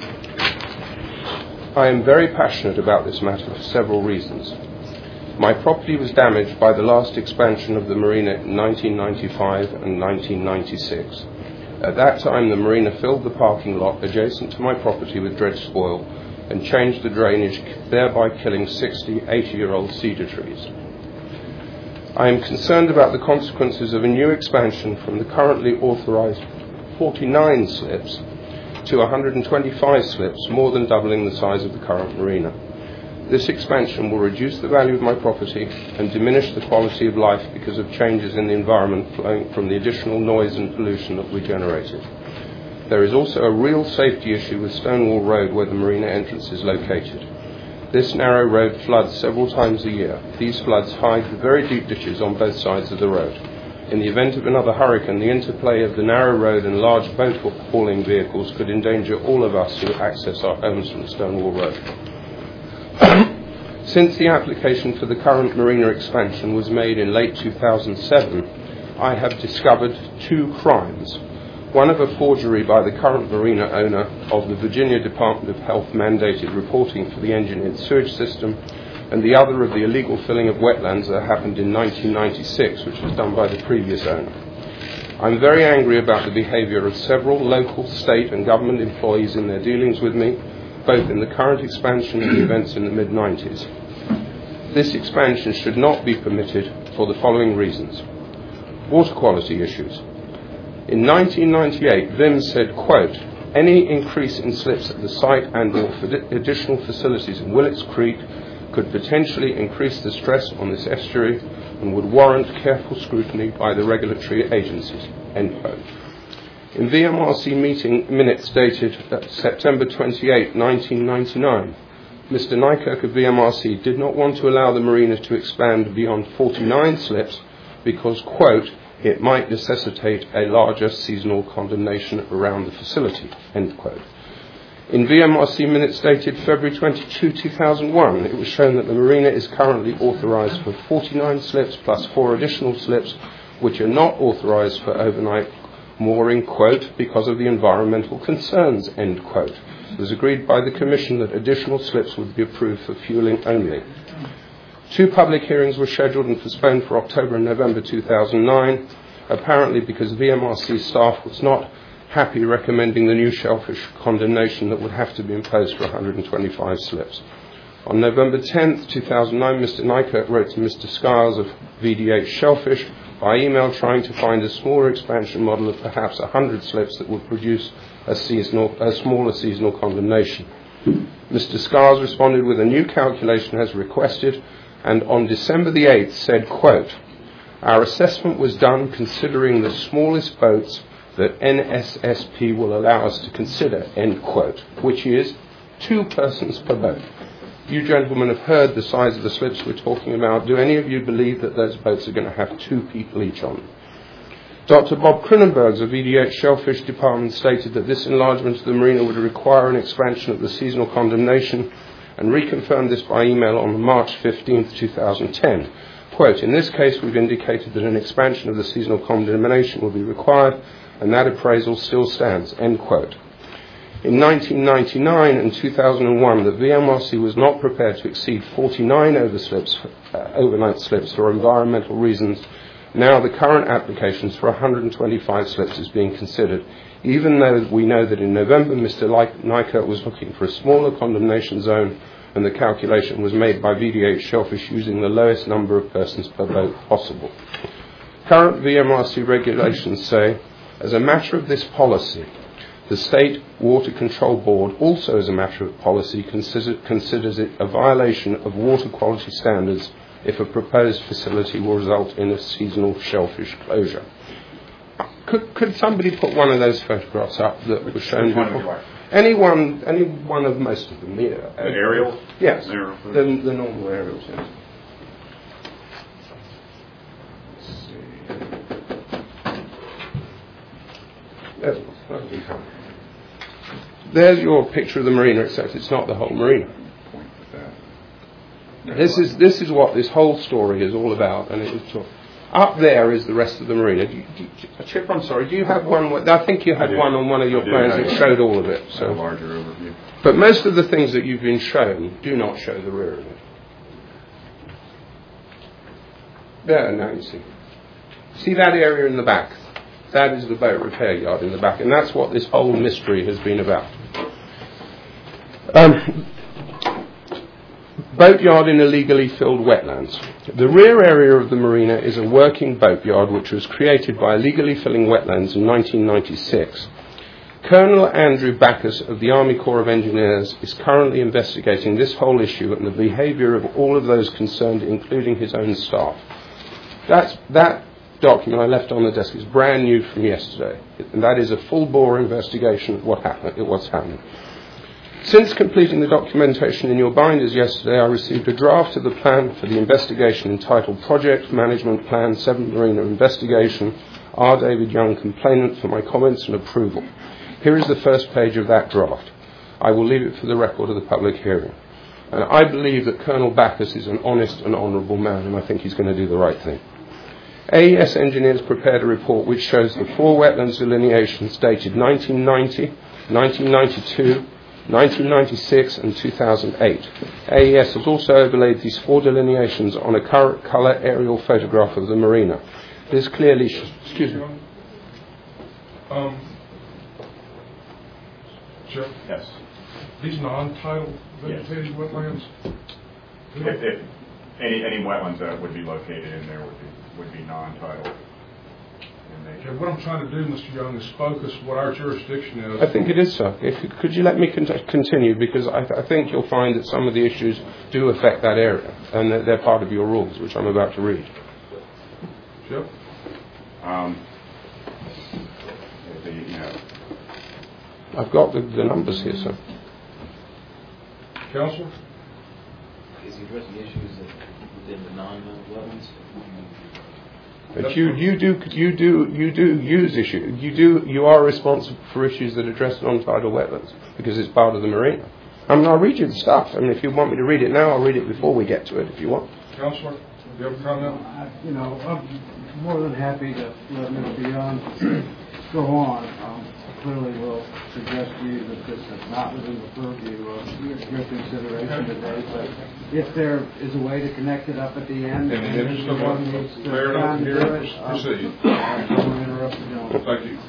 Speaker 1: I am very passionate about this matter for several reasons. My property was damaged by the last expansion of the marina in nineteen ninety-five and nineteen ninety-six. At that time, the marina filled the parking lot adjacent to my property with dredge spoil and changed the drainage, thereby killing sixty eighty-year-old cedar trees. I am concerned about the consequences of a new expansion from the currently authorised forty-nine slips to one hundred twenty-five slips, more than doubling the size of the current marina. This expansion will reduce the value of my property and diminish the quality of life because of changes in the environment flowing from the additional noise and pollution that we generated. There is also a real safety issue with Stonewall Road where the marina entrance is located. This narrow road floods several times a year. These floods hide the very deep ditches on both sides of the road. In the event of another hurricane, the interplay of the narrow road and large boat hauling vehicles could endanger all of us who access our homes from Stonewall Road. Since the application for the current marina expansion was made in late two thousand seven, I have discovered two crimes. One of a forgery by the current marina owner of the Virginia Department of Health mandated reporting for the engineered sewage system, and the other of the illegal filling of wetlands that happened in nineteen ninety-six, which was done by the previous owner. I'm very angry about the behaviour of several local, state and government employees in their dealings with me, both in the current expansion and the events in the mid nineties. This expansion should not be permitted for the following reasons. Water quality issues. In nineteen ninety-eight, V I M said, quote, any increase in slips at the site and or additional facilities in Willets Creek could potentially increase the stress on this estuary and would warrant careful scrutiny by the regulatory agencies, end quote. In V M R C meeting minutes dated September twenty-eighth, nineteen ninety-nine, Mister Nykirk of V M R C did not want to allow the marina to expand beyond forty-nine slips because, quote, it might necessitate a larger seasonal condemnation around the facility, end quote. In V M R C minutes dated February twenty-second, two thousand one, it was shown that the marina is currently authorised for forty-nine slips plus four additional slips which are not authorised for overnight mooring, quote, because of the environmental concerns, end quote. It was agreed by the Commission that additional slips would be approved for fuelling only. Two public hearings were scheduled and postponed for October and November two thousand nine, apparently because V M R C staff was not happy recommending the new shellfish condemnation that would have to be imposed for one hundred twenty-five slips. On November tenth, two thousand nine, Mister Nykirk wrote to Mister Skiles of V D H Shellfish by email trying to find a smaller expansion model of perhaps one hundred slips that would produce a, seasonal, a smaller seasonal condemnation. Mister Skiles responded with a new calculation as requested, and on December the eighth said, quote, our assessment was done considering the smallest boats that N S S P will allow us to consider, end quote, which is two persons per boat. You gentlemen have heard the size of the slips we're talking about. Do any of you believe that those boats are going to have two people each on them? Doctor Bob Cronenbergs of V D H Shellfish Department stated that this enlargement of the marina would require an expansion of the seasonal condemnation and reconfirmed this by email on March fifteenth, two thousand ten. Quote, in this case we've indicated that an expansion of the seasonal condemnation will be required and that appraisal still stands, end quote. In nineteen ninety-nine and two thousand one, the V M R C was not prepared to exceed forty-nine overslips, uh, overnight slips for environmental reasons. Now the current applications for one hundred twenty-five slips is being considered, even though we know that in November Mister Nykirk was looking for a smaller condemnation zone and the calculation was made by V D H Shellfish using the lowest number of persons per boat possible. Current V M R C regulations say, as a matter of this policy, the State Water Control Board, also as a matter of policy, consider, considers it a violation of water quality standards if a proposed facility will result in a seasonal shellfish closure. Could, could somebody put one of those photographs up that was shown before? Any one, any one of most of them. Yeah.
Speaker 4: The aerial?
Speaker 1: Yes,
Speaker 4: Aerial.
Speaker 1: the, the normal aerials, yes. There's your picture of the marina, except it's not the whole marina. This is this is what this whole story is all about, and it was talk. Up there is the rest of the marina. Do you, do you, Chip, I'm sorry. Do you have one? I think you had one on one of your plans that showed all of it. So,
Speaker 4: a larger overview.
Speaker 1: But most of the things that you've been shown do not show the rear of it. There, now you see. See that area in the back? That is the boat repair yard in the back, and that's what this whole mystery has been about. Um, boatyard in illegally filled wetlands. The rear area of the marina is a working boatyard which was created by illegally filling wetlands in nineteen ninety-six. Colonel Andrew Backus of the Army Corps of Engineers is currently investigating this whole issue and the behaviour of all of those concerned, including his own staff. That's, that document I left on the desk is brand new from yesterday, and that is a full-bore investigation of what happened, what's happened. Since completing the documentation in your binders yesterday, I received a draft of the plan for the investigation entitled Project Management Plan seven Marina Investigation, R. David Young, complainant, for my comments and approval. Here is the first page of that draft. I will leave it for the record of the public hearing. And I believe that Colonel Backus is an honest and honourable man, and I think he's going to do the right thing. A E S engineers prepared a report which shows the four wetlands delineations dated nineteen ninety, nineteen ninety-two, nineteen ninety-six and two thousand eight. A E S has also overlaid these four delineations on a colour aerial photograph of the marina. This clearly... Sh- excuse me.
Speaker 9: Um, Jeff?
Speaker 4: Yes.
Speaker 9: These non-tidal vegetated
Speaker 4: Yes.
Speaker 9: wetlands?
Speaker 4: If, if any, any wetlands that would be located in there would be, would be non-tidal in nature.
Speaker 9: Okay, what I'm trying to do, Mister Young, is focus what our jurisdiction is.
Speaker 1: I think it is, sir. If, could you let me con- continue? Because I, th- I think you'll find that some of the issues do affect that area, and that they're part of your rules, which I'm about to read.
Speaker 9: Jeff?
Speaker 4: Um, the, you know,
Speaker 1: I've got the, the numbers here, sir.
Speaker 9: Council?
Speaker 10: Is he addressing issues that within the non-wetlands?
Speaker 1: But you, you do you do you do use issue you do you are responsible for issues that address non-tidal wetlands because it's part of the marina. I mean, I'll read you the stuff. I mean, if you want me to read it now, I'll read it before we get to it. If you want.
Speaker 9: Councillor, do you have a comment?
Speaker 6: I, you know, I'm more than happy to let Mister Beyond go on. Um, clearly, will suggest to you that this is not within the purview of your consideration today. But if there is a way to connect it up at the end,
Speaker 9: In the interest of
Speaker 6: one needs to
Speaker 9: fair enough,
Speaker 6: time to
Speaker 9: here,
Speaker 6: do it, I'll-
Speaker 9: proceed.
Speaker 6: I don't interrupt the gentleman.
Speaker 9: Thank you.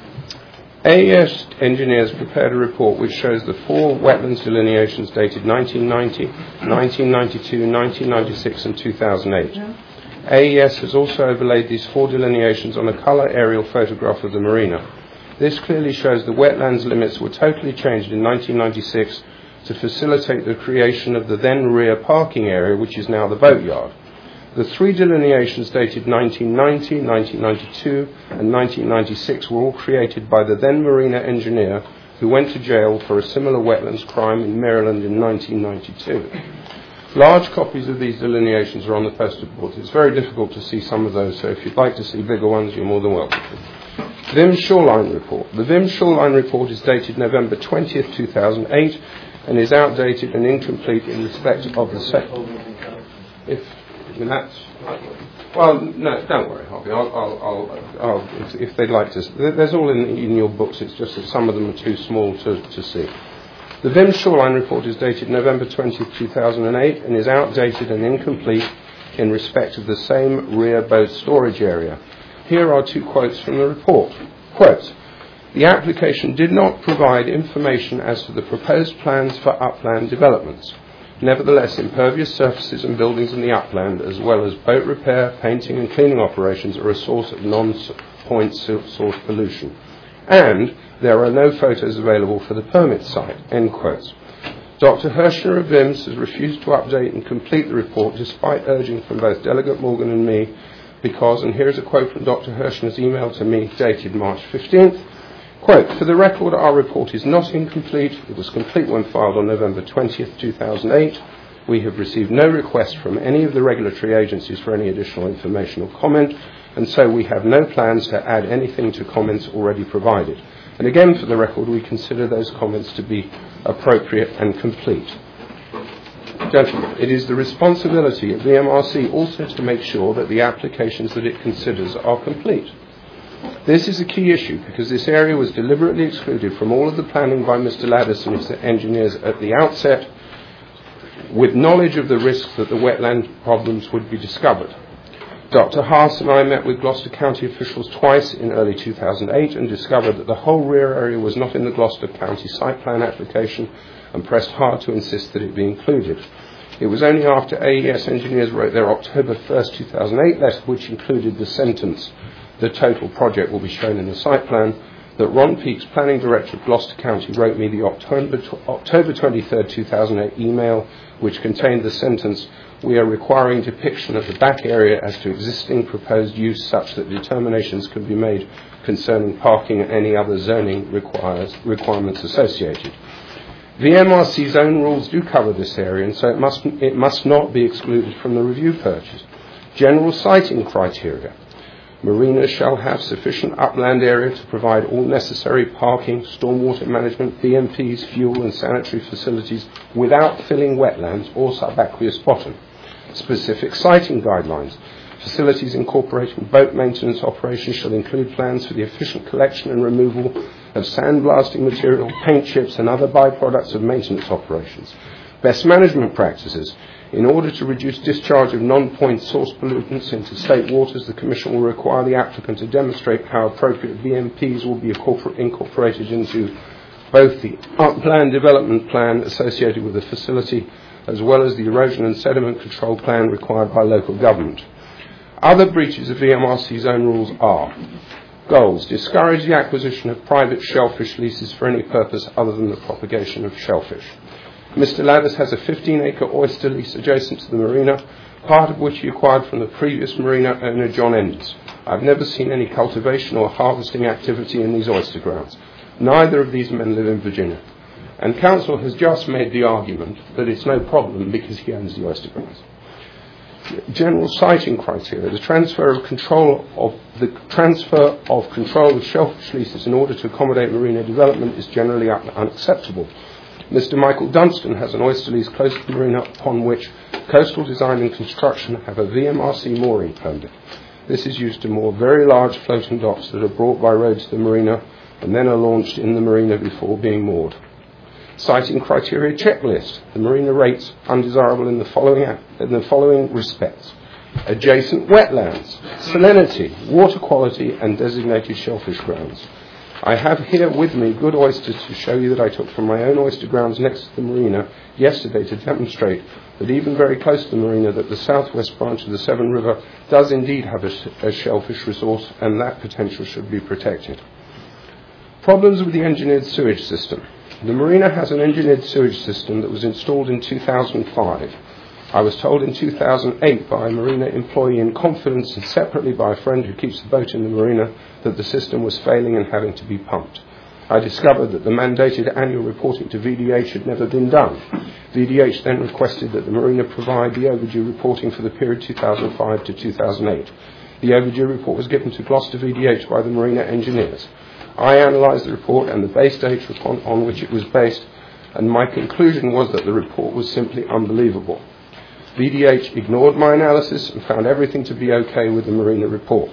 Speaker 1: A E S engineers prepared a report which shows the four wetlands delineations dated nineteen ninety, nineteen ninety-two, nineteen ninety-six and two thousand eight. A E S has also overlaid these four delineations on a colour aerial photograph of the marina. This clearly shows the wetlands limits were totally changed in nineteen ninety-six to facilitate the creation of the then rear parking area, which is now the boatyard. The three delineations dated nineteen ninety, nineteen ninety-two and nineteen ninety-six were all created by the then marina engineer who went to jail for a similar wetlands crime in Maryland in nineteen ninety-two. Large copies of these delineations are on the poster boards. It's very difficult to see some of those, so if you'd like to see bigger ones, you're more than welcome to. V I M Shoreline Report. The V I M Shoreline Report is dated November twentieth, two thousand eight and is outdated and incomplete in respect of the second. If I mean, that's, well, no, don't worry, Hobby. I'll, I'll, I'll, I'll if, if they'd like to, there's all in, in your books. It's just that some of them are too small to, to see. The V I M Shoreline Report is dated November twentieth, two thousand eight and is outdated and incomplete in respect of the same rear boat storage area. Here are two quotes from the report. Quote, the application did not provide information as to the proposed plans for upland developments. Nevertheless, impervious surfaces and buildings in the upland, as well as boat repair, painting and cleaning operations, are a source of non-point source pollution. And there are no photos available for the permit site. End quotes. Doctor Hirschner of V I M S has refused to update and complete the report despite urging from both Delegate Morgan and me because, and here's a quote from Doctor Hirschner's email to me dated March fifteenth, quote, for the record, our report is not incomplete. It was complete when filed on November twentieth, two thousand eight. We have received no request from any of the regulatory agencies for any additional information or comment, and so we have no plans to add anything to comments already provided. And again, for the record, we consider those comments to be appropriate and complete. Gentlemen, it is the responsibility of V M R C also to make sure that the applications that it considers are complete. This is a key issue because this area was deliberately excluded from all of the planning by Mister Laddis and his engineers at the outset with knowledge of the risks that the wetland problems would be discovered. Doctor Haas and I met with Gloucester County officials twice in early two thousand eight and discovered that the whole rear area was not in the Gloucester County site plan application and pressed hard to insist that it be included. It was only after A E S engineers wrote their October first, two thousand eight letter, which included the sentence, the total project will be shown in the site plan, that Ron Peaks, Planning Director of Gloucester County, wrote me the October, October twenty-third, two thousand eight email, which contained the sentence, we are requiring depiction of the back area as to existing proposed use such that determinations can be made concerning parking and any other zoning requires, requirements associated. V M R C's own rules do cover this area, and so it must, it must not be excluded from the review purchase. General siting criteria. Marinas shall have sufficient upland area to provide all necessary parking, stormwater management, B M Ps, fuel and sanitary facilities without filling wetlands or subaqueous bottom. Specific siting guidelines. Facilities incorporating boat maintenance operations shall include plans for the efficient collection and removal of sandblasting material, paint chips and other byproducts of maintenance operations. Best management practices. In order to reduce discharge of non-point source pollutants into state waters, the Commission will require the applicant to demonstrate how appropriate B M Ps will be incorporated into both the upland development plan associated with the facility as well as the erosion and sediment control plan required by local government. Other breaches of V M R C's own rules are goals. Discourage the acquisition of private shellfish leases for any purpose other than the propagation of shellfish. Mister Laddis has a fifteen acre oyster lease adjacent to the marina, part of which he acquired from the previous marina owner, John Enders. I've never seen any cultivation or harvesting activity in these oyster grounds. Neither of these men live in Virginia. And counsel has just made the argument that it's no problem because he owns the oyster grounds. General siting criteria: the transfer of control of the transfer of control of shellfish leases in order to accommodate marina development is generally un- unacceptable. Mister Michael Dunstan has an oyster lease close to the marina upon which Coastal Design and Construction have a V M R C mooring permit. This is used to moor very large floating docks that are brought by road to the marina and then are launched in the marina before being moored. Siting criteria checklist: the marina rates undesirable in the following in the following respects: adjacent wetlands, salinity, water quality, and designated shellfish grounds. I have here with me good oysters to show you that I took from my own oyster grounds next to the marina yesterday to demonstrate that even very close to the marina that the southwest branch of the Severn River does indeed have a, a shellfish resource, and that potential should be protected. Problems with the engineered sewage system. The marina has an engineered sewage system that was installed in two thousand five. I was told in two thousand eight by a marina employee in confidence and separately by a friend who keeps the boat in the marina that the system was failing and having to be pumped. I discovered that the mandated annual reporting to V D H had never been done. V D H then requested that the marina provide the overdue reporting for the period two thousand five to two thousand eight. The overdue report was given to Gloucester V D H by the marina engineers. I analysed the report and the base data upon, on which it was based, and my conclusion was that the report was simply unbelievable. V D H ignored my analysis and found everything to be okay with the marina report.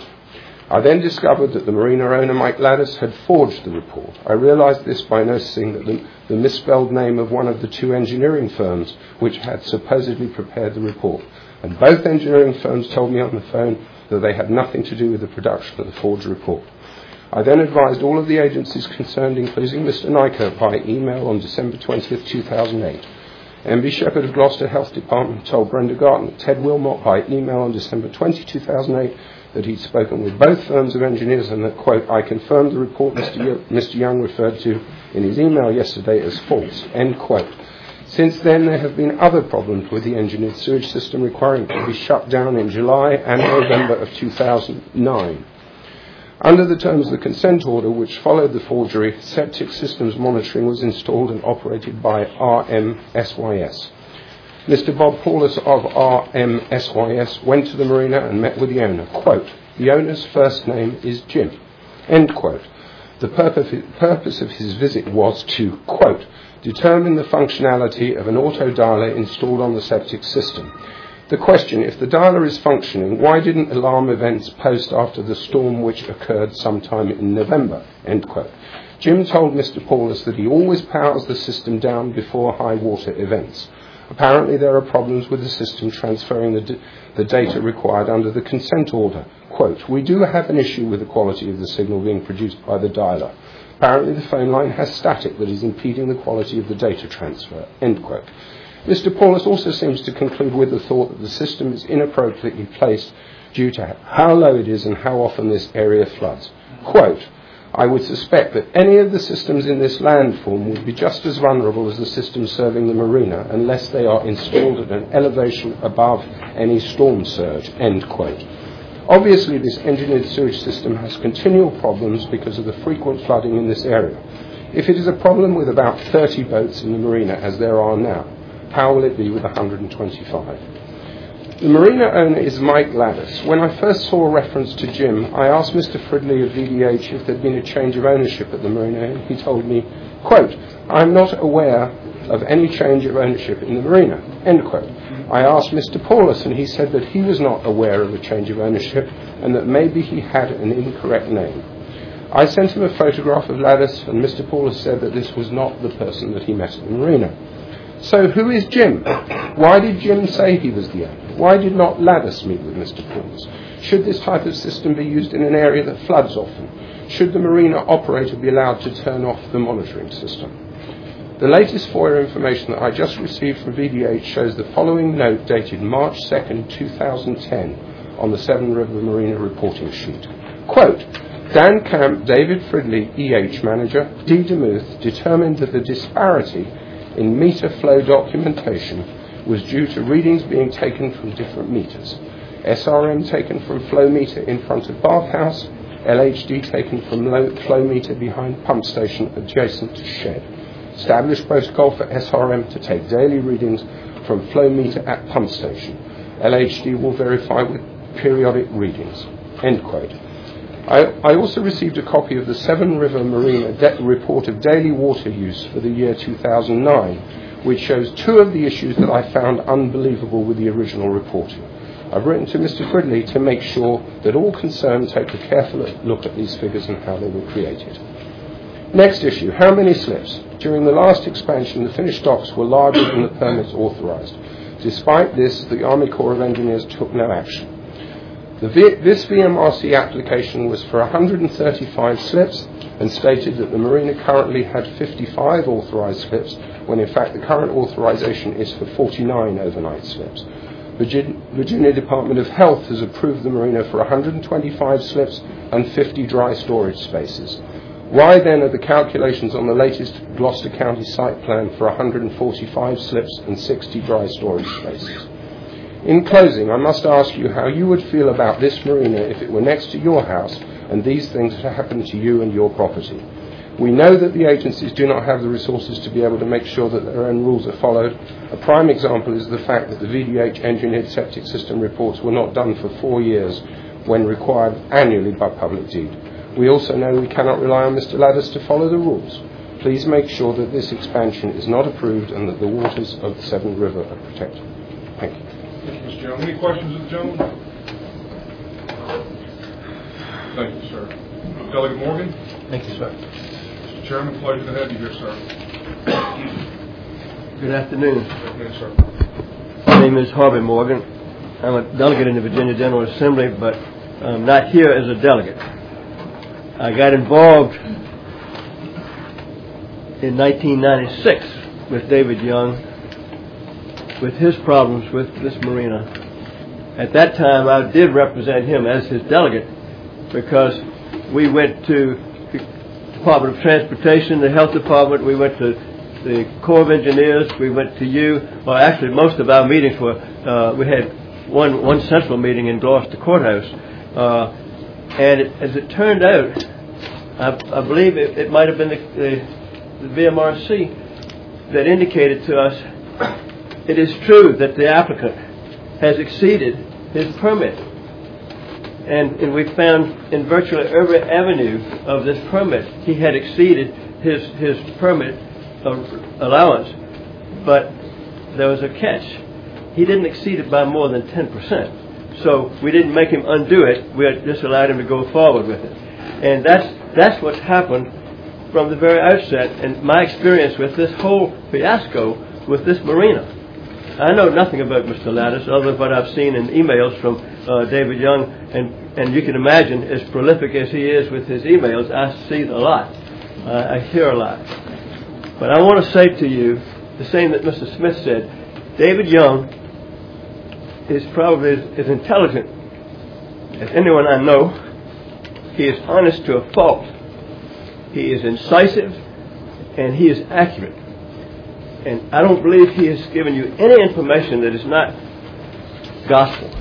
Speaker 1: I then discovered that the marina owner, Mike Laddis, had forged the report. I realised this by noticing that the, the misspelled name of one of the two engineering firms which had supposedly prepared the report. And both engineering firms told me on the phone that they had nothing to do with the production of the forged report. I then advised all of the agencies concerned, including Mister Nyko, by email on December twentieth, two thousand eight. M B Shepherd of Gloucester Health Department told Brenda Garton, Ted Wilmot by email on December twentieth, two thousand eight, that he'd spoken with both firms of engineers and that, quote, I confirmed the report Mister Mister Young referred to in his email yesterday as false, end quote. Since then, there have been other problems with the engineered sewage system requiring it to be shut down in July and November of two thousand nine. Under the terms of the consent order which followed the forgery, septic systems monitoring was installed and operated by R M S Y S. Mister Bob Paulus of R M S Y S went to the marina and met with the owner. Quote, the owner's first name is Jim. End quote. The purpose of his visit was to, quote, determine the functionality of an auto dialer installed on the septic system. The question, if the dialer is functioning, why didn't alarm events post after the storm which occurred sometime in November? End quote. Jim told Mister Paulus that he always powers the system down before high water events. Apparently there are problems with the system transferring the, d- the data required under the consent order. Quote, we do have an issue with the quality of the signal being produced by the dialer. Apparently the phone line has static that is impeding the quality of the data transfer. End quote. Mister Paulus also seems to conclude with the thought that the system is inappropriately placed due to how low it is and how often this area floods. Quote, I would suspect that any of the systems in this landform would be just as vulnerable as the systems serving the marina unless they are installed at an elevation above any storm surge. End quote. Obviously, this engineered sewage system has continual problems because of the frequent flooding in this area. If it is a problem with about thirty boats in the marina, as there are now, how will it be with one hundred twenty-five? The marina owner is Mike Laddis. When I first saw a reference to Jim, I asked Mister Fridley of V D H if there had been a change of ownership at the marina, and he told me, quote, I'm not aware of any change of ownership in the marina, end quote. I asked Mister Paulus, and he said that he was not aware of a change of ownership and that maybe he had an incorrect name. I sent him a photograph of Laddis, and Mister Paulus said that this was not the person that he met at the marina. So who is Jim? Why did Jim say he was the owner? Why did not Laddis meet with Mister Paulus? Should this type of system be used in an area that floods often? Should the marina operator be allowed to turn off the monitoring system? The latest FOIA information that I just received from V D H shows the following note dated March second, two thousand ten on the Severn River Marina reporting sheet. Quote, Dan Camp, David Fridley, E H manager, D. DeMuth, determined that the disparity in meter flow documentation was due to readings being taken from different meters. S R M taken from flow meter in front of bathhouse, L H D taken from low flow meter behind pump station adjacent to shed. Established protocol for S R M to take daily readings from flow meter at pump station. L H D will verify with periodic readings. End quote. I, I also received a copy of the Severn River Marina de- report of daily water use for the year two thousand nine, which shows two of the issues that I found unbelievable with the original reporting. I've written to Mister Gridley to make sure that all concerned take a careful look at these figures and how they were created. Next issue, how many slips? During the last expansion, the finished docks were larger than the permits authorised. Despite this, the Army Corps of Engineers took no action. The v- this V M R C application was for one hundred thirty-five slips and stated that the marina currently had fifty-five authorised slips, when in fact the current authorisation is for forty-nine overnight slips. Virginia Department of Health has approved the marina for one hundred twenty-five slips and fifty dry storage spaces. Why then are the calculations on the latest Gloucester County site plan for one hundred forty-five slips and sixty dry storage spaces? In closing, I must ask you how you would feel about this marina if it were next to your house and these things had happened to you and your property. We know that the agencies do not have the resources to be able to make sure that their own rules are followed. A prime example is the fact that the V D H engineered septic system reports were not done for four years when required annually by public deed. We also know we cannot rely on Mister Ladders to follow the rules. Please make sure that this expansion is not approved and that the waters of the Severn River are protected. Thank you.
Speaker 9: Thank you, Mister Jones. Any questions of the gentleman? Thank you, sir. Delegate Morgan?
Speaker 11: Thank you, sir.
Speaker 9: Mister Chairman, pleasure to have you here, sir.
Speaker 11: Good afternoon.
Speaker 9: Yes, sir.
Speaker 11: My name is Harvey Morgan. I'm a delegate in the Virginia General Assembly, but I'm not here as a delegate. I got involved in nineteen ninety-six with David Young with his problems with this marina. At that time, I did represent him as his delegate because we went to the Department of Transportation, the Health Department, we went to the Corps of Engineers, we went to you. Well, actually, most of our meetings were, uh, we had one, one central meeting in Gloucester Courthouse. Uh, and it, as it turned out, I, I believe it, it might have been the, the, the V M R C that indicated to us it is true that the applicant has exceeded his permit. And, and we found in virtually every avenue of this permit, he had exceeded his, his permit allowance. But there was a catch. He didn't exceed it by more than ten percent. So we didn't make him undo it. We just allowed him to go forward with it. And that's, that's what's happened from the very outset. And my experience with this whole fiasco with this marina. I know nothing about Mister Ladders other than what I've seen in emails from uh, David Young, and, and you can imagine, as prolific as he is with his emails, I see a lot. Uh, I hear a lot. But I want to say to you the same that Mister Smith said. David Young is probably as, as intelligent as anyone I know. He is honest to a fault. He is incisive, and he is accurate. And I don't believe he has given you any information that is not gospel.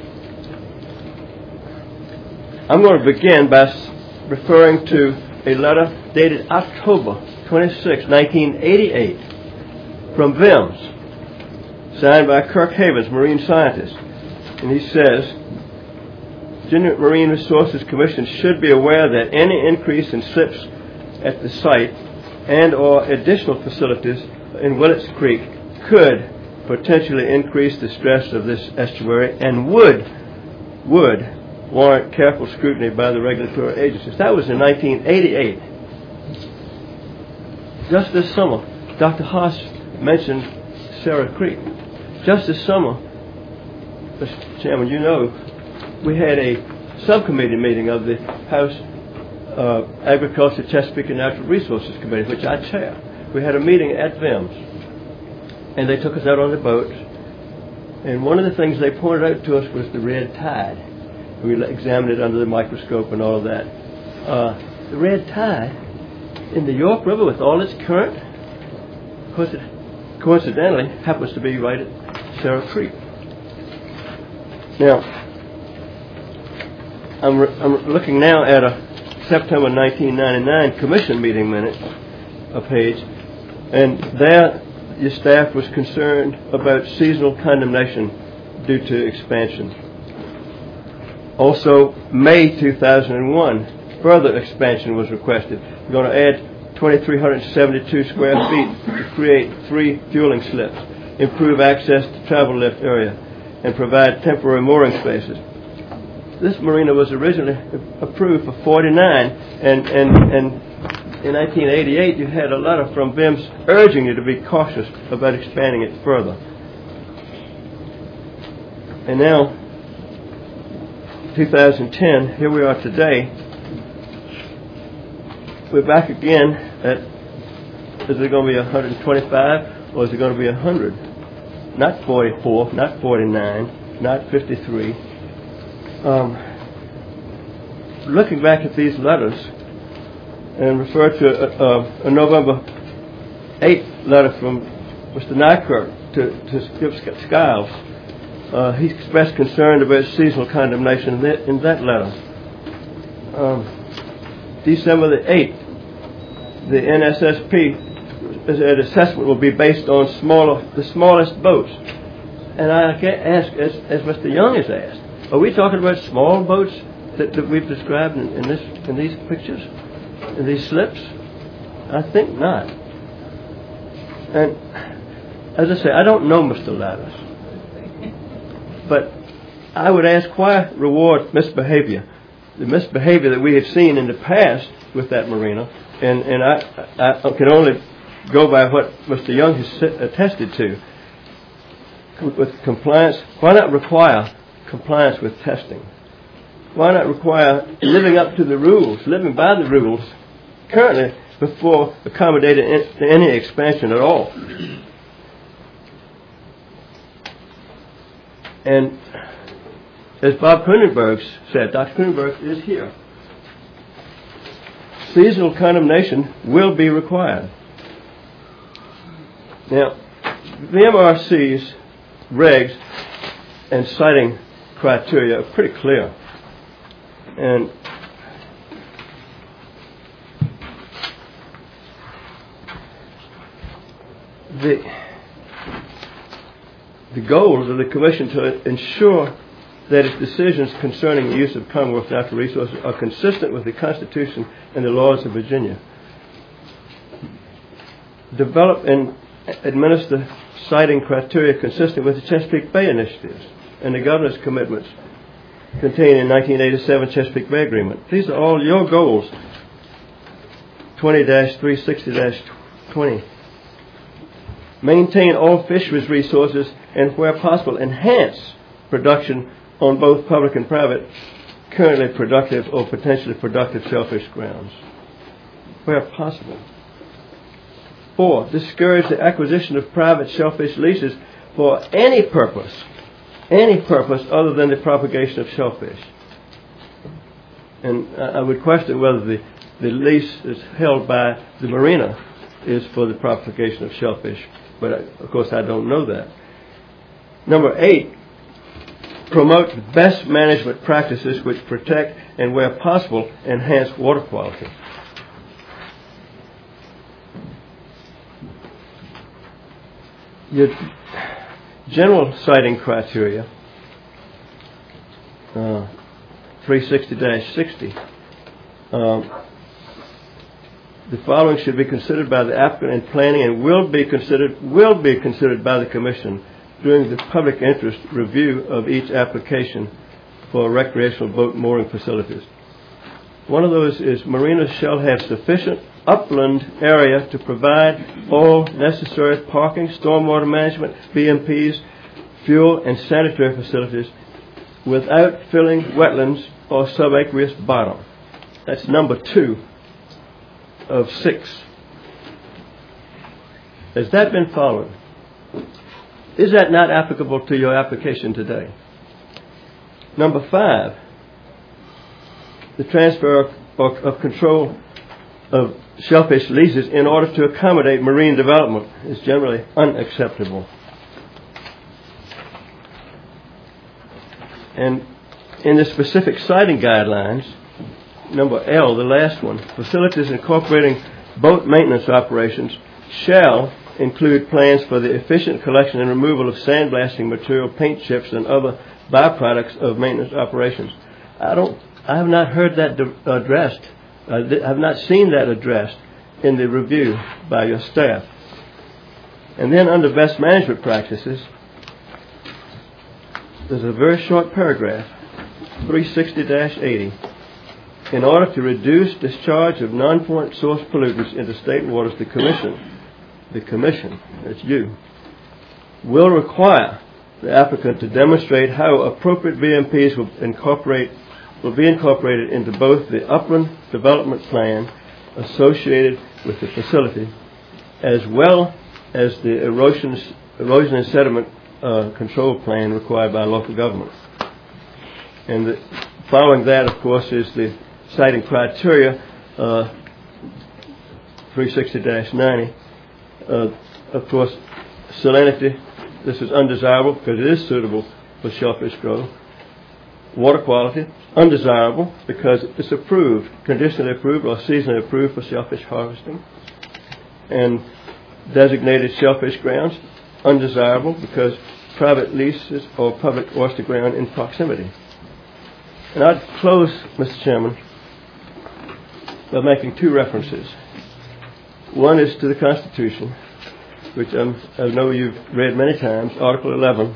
Speaker 11: I'm going to begin by referring to a letter dated October twenty-sixth, nineteen eighty-eight from V I M S, signed by Kirk Havens, marine scientist. And he says, Virginia Marine Resources Commission should be aware that any increase in slips at the site and or additional facilities in Willets Creek could potentially increase the stress of this estuary and would would warrant careful scrutiny by the regulatory agencies. That was in nineteen eighty-eight. Just this summer, Doctor Haas mentioned Sarah Creek. Just this summer, Mister Chairman, you know, we had a subcommittee meeting of the House uh, Agriculture, Chesapeake and Natural Resources Committee, which I chair. We had a meeting at V I M S, and they took us out on the boat. And one of the things they pointed out to us was the red tide. We examined it under the microscope and all of that. Uh, the red tide in the York River with all its current, coincidentally, happens to be right at Sarah Creek. Now, I'm, re- I'm looking now at a September nineteen ninety-nine commission meeting minute, a page, and there your staff was concerned about seasonal condemnation due to expansion. Also, May two thousand one, further expansion was requested. We're going to add two thousand three hundred seventy-two square feet to create three fueling slips, improve access to travel lift area, and provide temporary mooring spaces. This marina was originally approved for forty-nine, and, and, and in nineteen eighty-eight you had a letter from V I M S urging you to be cautious about expanding it further. And now, two thousand ten, here we are today. We're back again at, is it going to be one hundred twenty-five or is it going to be one hundred? Not forty-four, not forty-nine, not fifty-three. Um, looking back at these letters and refer to a, a, a November eighth letter from Mister Nykirk to, to Skip Skiles, uh, he expressed concern about seasonal condemnation in that, in that letter. Um, December the eighth, the N S S P an assessment will be based on smaller, the smallest boats. And I ask, as, as Mister Young has asked, are we talking about small boats that, that we've described in, in this in these pictures, in these slips? I think not. And as I say, I don't know Mister Ladders, but I would ask, why reward misbehavior? The misbehavior that we have seen in the past with that marina, and, and I, I can only go by what Mister Young has attested to. With compliance, why not require compliance with testing? Why not require living up to the rules, living by the rules currently before accommodating any expansion at all? And as Bob Kuenenberg said, Doctor Kuenenberg is here, seasonal condemnation will be required. Now, the M R C's regs and siting criteria are pretty clear. And the the goals of the Commission to ensure that its decisions concerning the use of Commonwealth natural resources are consistent with the Constitution and the laws of Virginia. Develop and administer siting criteria consistent with the Chesapeake Bay initiatives and the governor's commitments contained in nineteen eighty-seven Chesapeake Bay Agreement. These are all your goals. twenty dash three sixty dash twenty. Maintain all fisheries resources and, where possible, enhance production on both public and private, currently productive or potentially productive shellfish grounds, where possible. Four, discourage the acquisition of private shellfish leases for any purpose, any purpose other than the propagation of shellfish. And I would question whether the, the lease is held by the marina is for the propagation of shellfish, but I, of course I don't know that. Number eight, promote best management practices which protect and, where possible, enhance water quality. Your general siting criteria, uh, three sixty dash sixty, um, the following should be considered by the applicant in planning and will be considered will be considered by the Commission during the public interest review of each application for recreational boat mooring facilities. One of those is marinas shall have sufficient upland area to provide all necessary parking, stormwater management, B M Ps, fuel, and sanitary facilities without filling wetlands or subaqueous bottom. That's number two of six. Has that been followed? Is that not applicable to your application today? Number five, the transfer of, of, of control of shellfish leases in order to accommodate marine development is generally unacceptable. And in the specific siting guidelines, number L, the last one, facilities incorporating boat maintenance operations shall include plans for the efficient collection and removal of sandblasting material, paint chips, and other byproducts of maintenance operations. I don't, I have not heard that de- addressed. I have not seen that addressed in the review by your staff. And then under best management practices, there's a very short paragraph, three sixty dash eighty. In order to reduce discharge of non-point source pollutants into state waters, the Commission, the Commission, that's you, will require the applicant to demonstrate how appropriate V M Ps will incorporate will be incorporated into both the upland development plan associated with the facility, as well as the erosion, erosion and sediment uh, control plan required by local government. And the, following that, of course, is the citing criteria, uh, three sixty dash ninety. Uh, of course, salinity, this is undesirable because it is suitable for shellfish growth. Water quality, undesirable because it's approved, conditionally approved or seasonally approved for shellfish harvesting. And designated shellfish grounds, undesirable because private leases or public oyster ground in proximity. And I'd close, Mister Chairman, by making two references. One is to the Constitution, which um, I know you've read many times, Article eleven,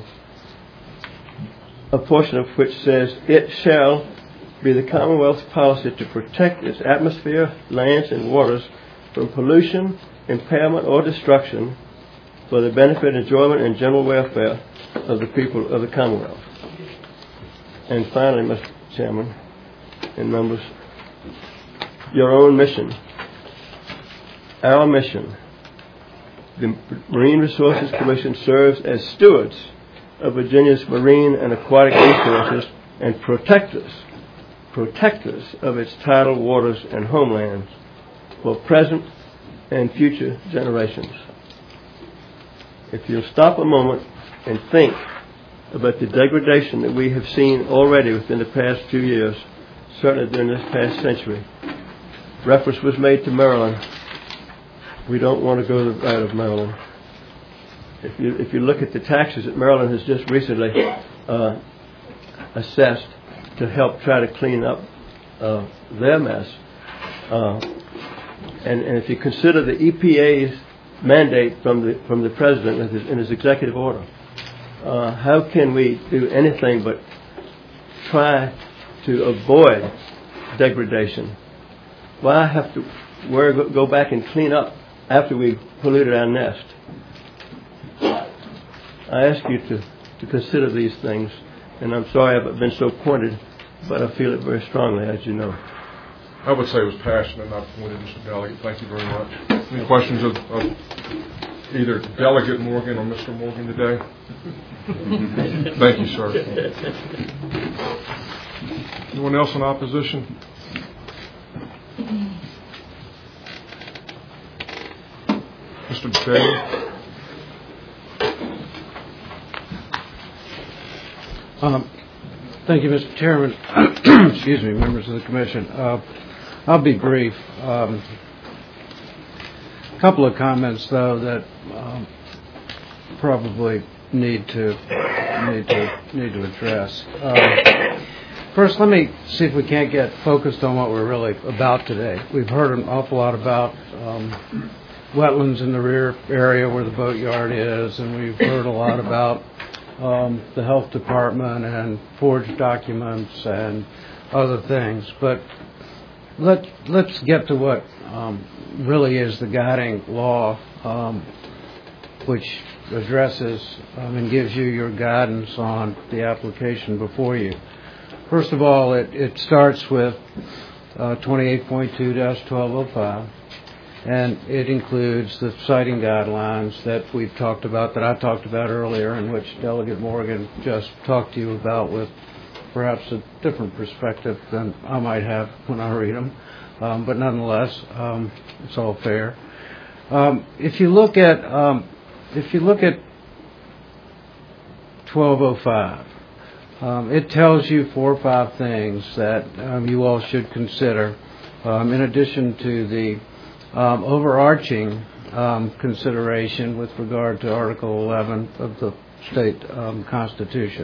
Speaker 11: a portion of which says, it shall be the Commonwealth's policy to protect its atmosphere, lands, and waters from pollution, impairment, or destruction for the benefit, enjoyment, and general welfare of the people of the Commonwealth. And finally, Mister Chairman and members, your own mission, our mission. The Marine Resources Commission serves as stewards of Virginia's marine and aquatic resources and protectors, protectors of its tidal waters and homelands for present and future generations. If you'll stop a moment and think about the degradation that we have seen already within the past few years, certainly during this past century. Reference was made to Maryland. We don't want to go the route of Maryland. If you if you look at the taxes that Maryland has just recently uh, assessed to help try to clean up uh, their mess, uh, and, and if you consider the E P A's mandate from the from the president in his, in his executive order, uh, how can we do anything but try to avoid degradation? Why have to where go back and clean up after we've polluted our nest? I ask you to, to consider these things, and I'm sorry I've been so pointed, but I feel it very strongly, as you know.
Speaker 9: I would say it was passionate, not pointed, Mister Delegate. Thank you very much. Any questions of, of either Delegate Morgan or Mister Morgan today? Thank you, sir. Anyone else in opposition? Mister Bailey?
Speaker 6: Um, thank you, Mister Chairman. Excuse me, members of the Commission. Uh, I'll be brief. Um, a couple of comments, though, that um, probably need to need to need to address. Uh, first, let me see if we can't get focused on what we're really about today. We've heard an awful lot about um, wetlands in the rear area where the boatyard is, and we've heard a lot about Um, the health department and forged documents and other things. But let, let's get to what um, really is the guiding law, um, which addresses um, and gives you your guidance on the application before you. First of all, it, it starts with uh, twenty-eight point two dash twelve oh five. And it includes the citing guidelines that we've talked about, that I talked about earlier, in which Delegate Morgan just talked to you about with perhaps a different perspective than I might have when I read them. Um, but nonetheless, um, it's all fair. Um, if you look at um, if you look at twelve oh five, Um, it tells you four or five things that um, you all should consider, um, in addition to the um, overarching um, consideration with regard to Article eleven of the state um, Constitution.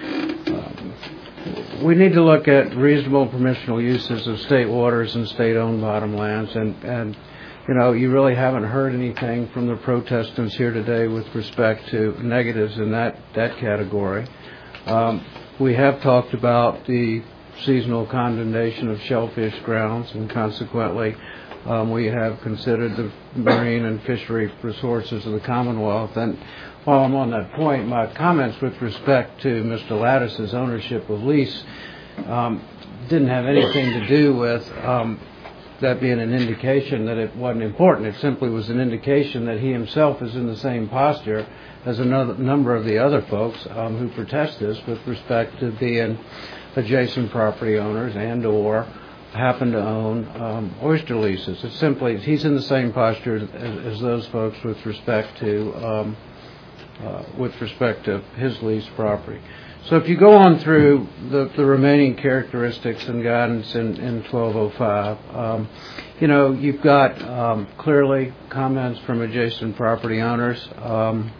Speaker 6: Um, we need to look at reasonable permissional uses of state waters and state-owned bottomlands, and, and you know, you really haven't heard anything from the protestants here today with respect to negatives in that, that category. Um, we have talked about the seasonal condemnation of shellfish grounds, and consequently um, we have considered the marine and fishery resources of the Commonwealth. And while I'm on that point, my comments with respect to Mister Lattice's ownership of lease um, didn't have anything to do with um, that being an indication that it wasn't important. It simply was an indication that he himself is in the same posture as a number of the other folks um, who protest this with respect to being adjacent property owners and or happen to own um, oyster leases. It's simply, he's in the same posture as, as those folks with respect to um, uh, with respect to his leased property. So if you go on through the, the remaining characteristics and guidance in, in twelve oh five, um, you know, you've got um, clearly comments from adjacent property owners, um,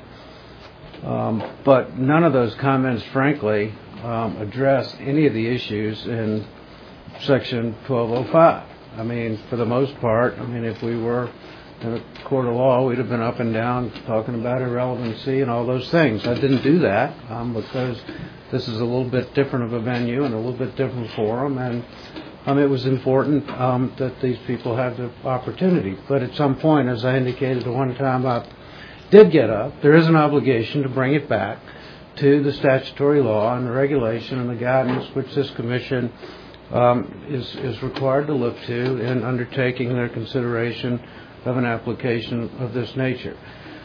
Speaker 6: um, but none of those comments, frankly, um, address any of the issues in Section twelve oh five. I mean, for the most part, I mean, if we were in a court of law, we'd have been up and down talking about irrelevancy and all those things. I didn't do that um, because this is a little bit different of a venue and a little bit different forum, and um, it was important um, that these people have the opportunity. But at some point, as I indicated the one time I did get up, there is an obligation to bring it back to the statutory law and the regulation and the guidance which this commission um, is, is required to look to in undertaking their consideration of an application of this nature.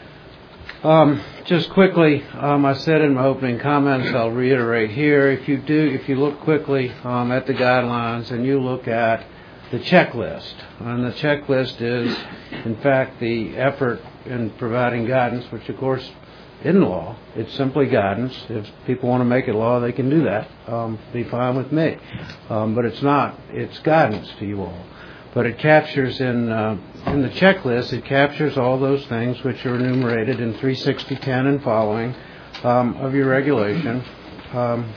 Speaker 6: Um, just quickly, um, I said in my opening comments, I'll reiterate here, if you do, if you look quickly um, at the guidelines and you look at the checklist, and the checklist is, in fact, the effort in providing guidance, which of course isn't law, it's simply guidance. If people want to make it law, they can do that. Um, be fine with me. Um, but it's not, it's guidance to you all. But it captures in uh, in the checklist, it captures all those things which are enumerated in three sixty ten and following um, of your regulation. Um,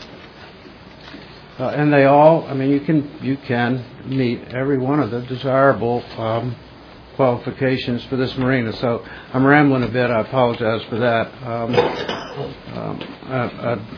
Speaker 6: uh, and they all, I mean, you can you can meet every one of the desirable um, qualifications for this marina. So I'm rambling a bit. I apologize for that. Um, um, I, I,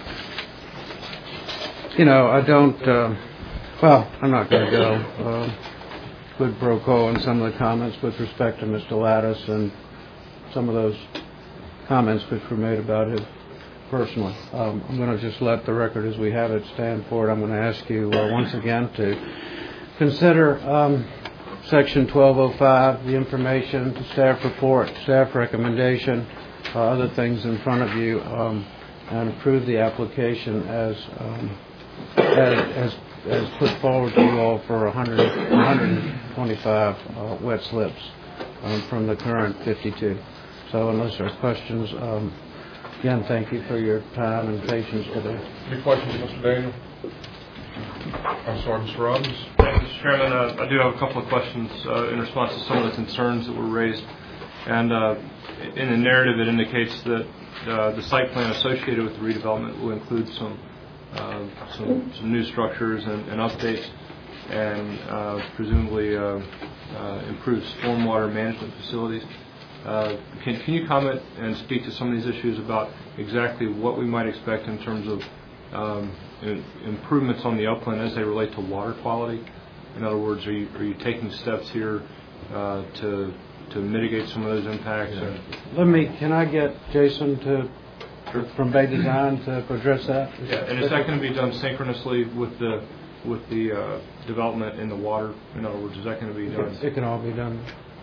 Speaker 6: you know, I don't. Uh, well, I'm not going to go. Uh, quid pro quo on some of the comments with respect to Mister Lattice and some of those comments which were made about him personally. Um, I'm going to just let the record as we have it stand for it. I'm going to ask you uh, once again to consider um, Section twelve oh five, the information, the staff report, staff recommendation, uh, other things in front of you, um, and approve the application as um, as, as as put forward to you all for one hundred, one hundred twenty-five uh, wet slips um, from the current fifty-two. So unless there are questions, um, again, thank you for your time and patience today.
Speaker 9: Any questions, Mister Daniel? I'm sorry, Mister Robbins.
Speaker 5: Thank you, Mister Chairman. Uh, I do have a couple of questions uh, in response to some of the concerns that were raised. And uh, in the narrative, it indicates that uh, the site plan associated with the redevelopment will include some Uh, some, some new structures and, and updates, and uh, presumably uh, uh, improved stormwater management facilities. Uh, can, can you comment and speak to some of these issues about exactly what we might expect in terms of um, in, improvements on the upland as they relate to water quality? In other words, are you, are you taking steps here uh, to to mitigate some of those impacts?
Speaker 6: Yeah. Let me. Can I get Jason to? From Bay Design to address that?
Speaker 5: Yeah, and is that going to be done synchronously with the with the uh, development in the water? In other words, is that going to be done?
Speaker 6: It can all be done.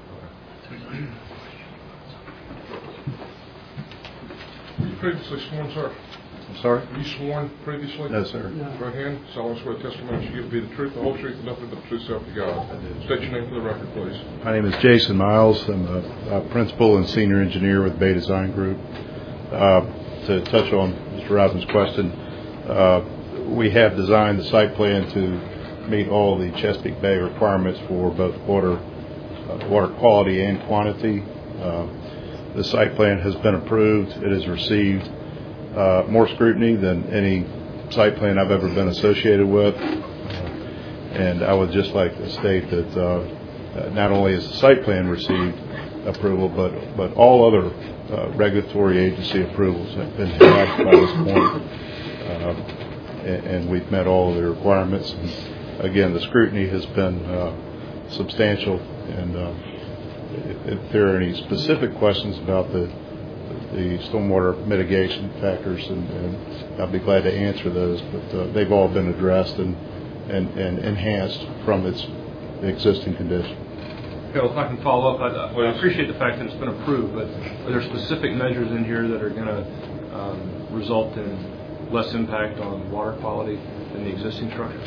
Speaker 9: Were you previously sworn, sir?
Speaker 12: I'm sorry?
Speaker 9: Were you sworn previously?
Speaker 12: No, sir.
Speaker 9: No. Right hand, solemnly swear testimony you give to be the truth, the whole truth, and nothing but the truth, self to God. State your name for the record, please.
Speaker 12: My name is Jason Miles. I'm a, a principal and senior engineer with Bay Design Group. Uh, to touch on Mister Robbins' question, uh, we have designed the site plan to meet all the Chesapeake Bay requirements for both water, uh, water quality and quantity. Uh, the site plan has been approved. It has received uh, more scrutiny than any site plan I've ever been associated with. Uh, and I would just like to state that uh, not only has the site plan received approval, but but all other uh, regulatory agency approvals have been had by this point, uh, and, and we've met all of the requirements. And again, the scrutiny has been uh, substantial, and uh, if, if there are any specific questions about the the stormwater mitigation factors, and, and I'll be glad to answer those. But uh, they've all been addressed and and, and enhanced from its existing condition.
Speaker 5: Bill, if I can follow up, I, well, I appreciate the fact that it's been approved, but are there specific measures in here that are going to um, result in less impact on water quality than the existing structure?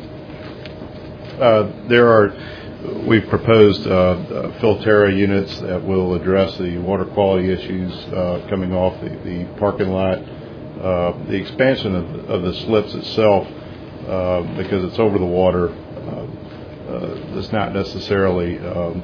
Speaker 12: Uh, there are, we've proposed uh, uh, Filterra units that will address the water quality issues uh, coming off the, the parking lot. Uh, the expansion of, of the slips itself, uh, because it's over the water, uh, Uh, does not necessarily um,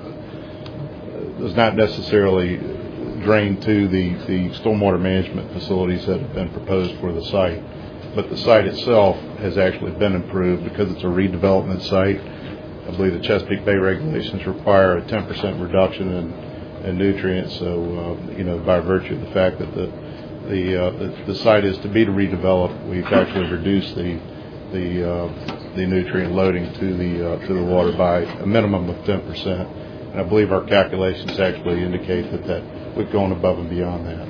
Speaker 12: uh, does not necessarily drain to the, the stormwater management facilities that have been proposed for the site. But the site itself has actually been improved because it's a redevelopment site. I believe the Chesapeake Bay regulations require a ten percent reduction in, in nutrients. So uh, you know, by virtue of the fact that the the, uh, the the site is to be redeveloped, we've actually reduced the the uh, the nutrient loading to the uh, to the water by a minimum of ten percent, and I believe our calculations actually indicate that, that we've gone above and beyond that.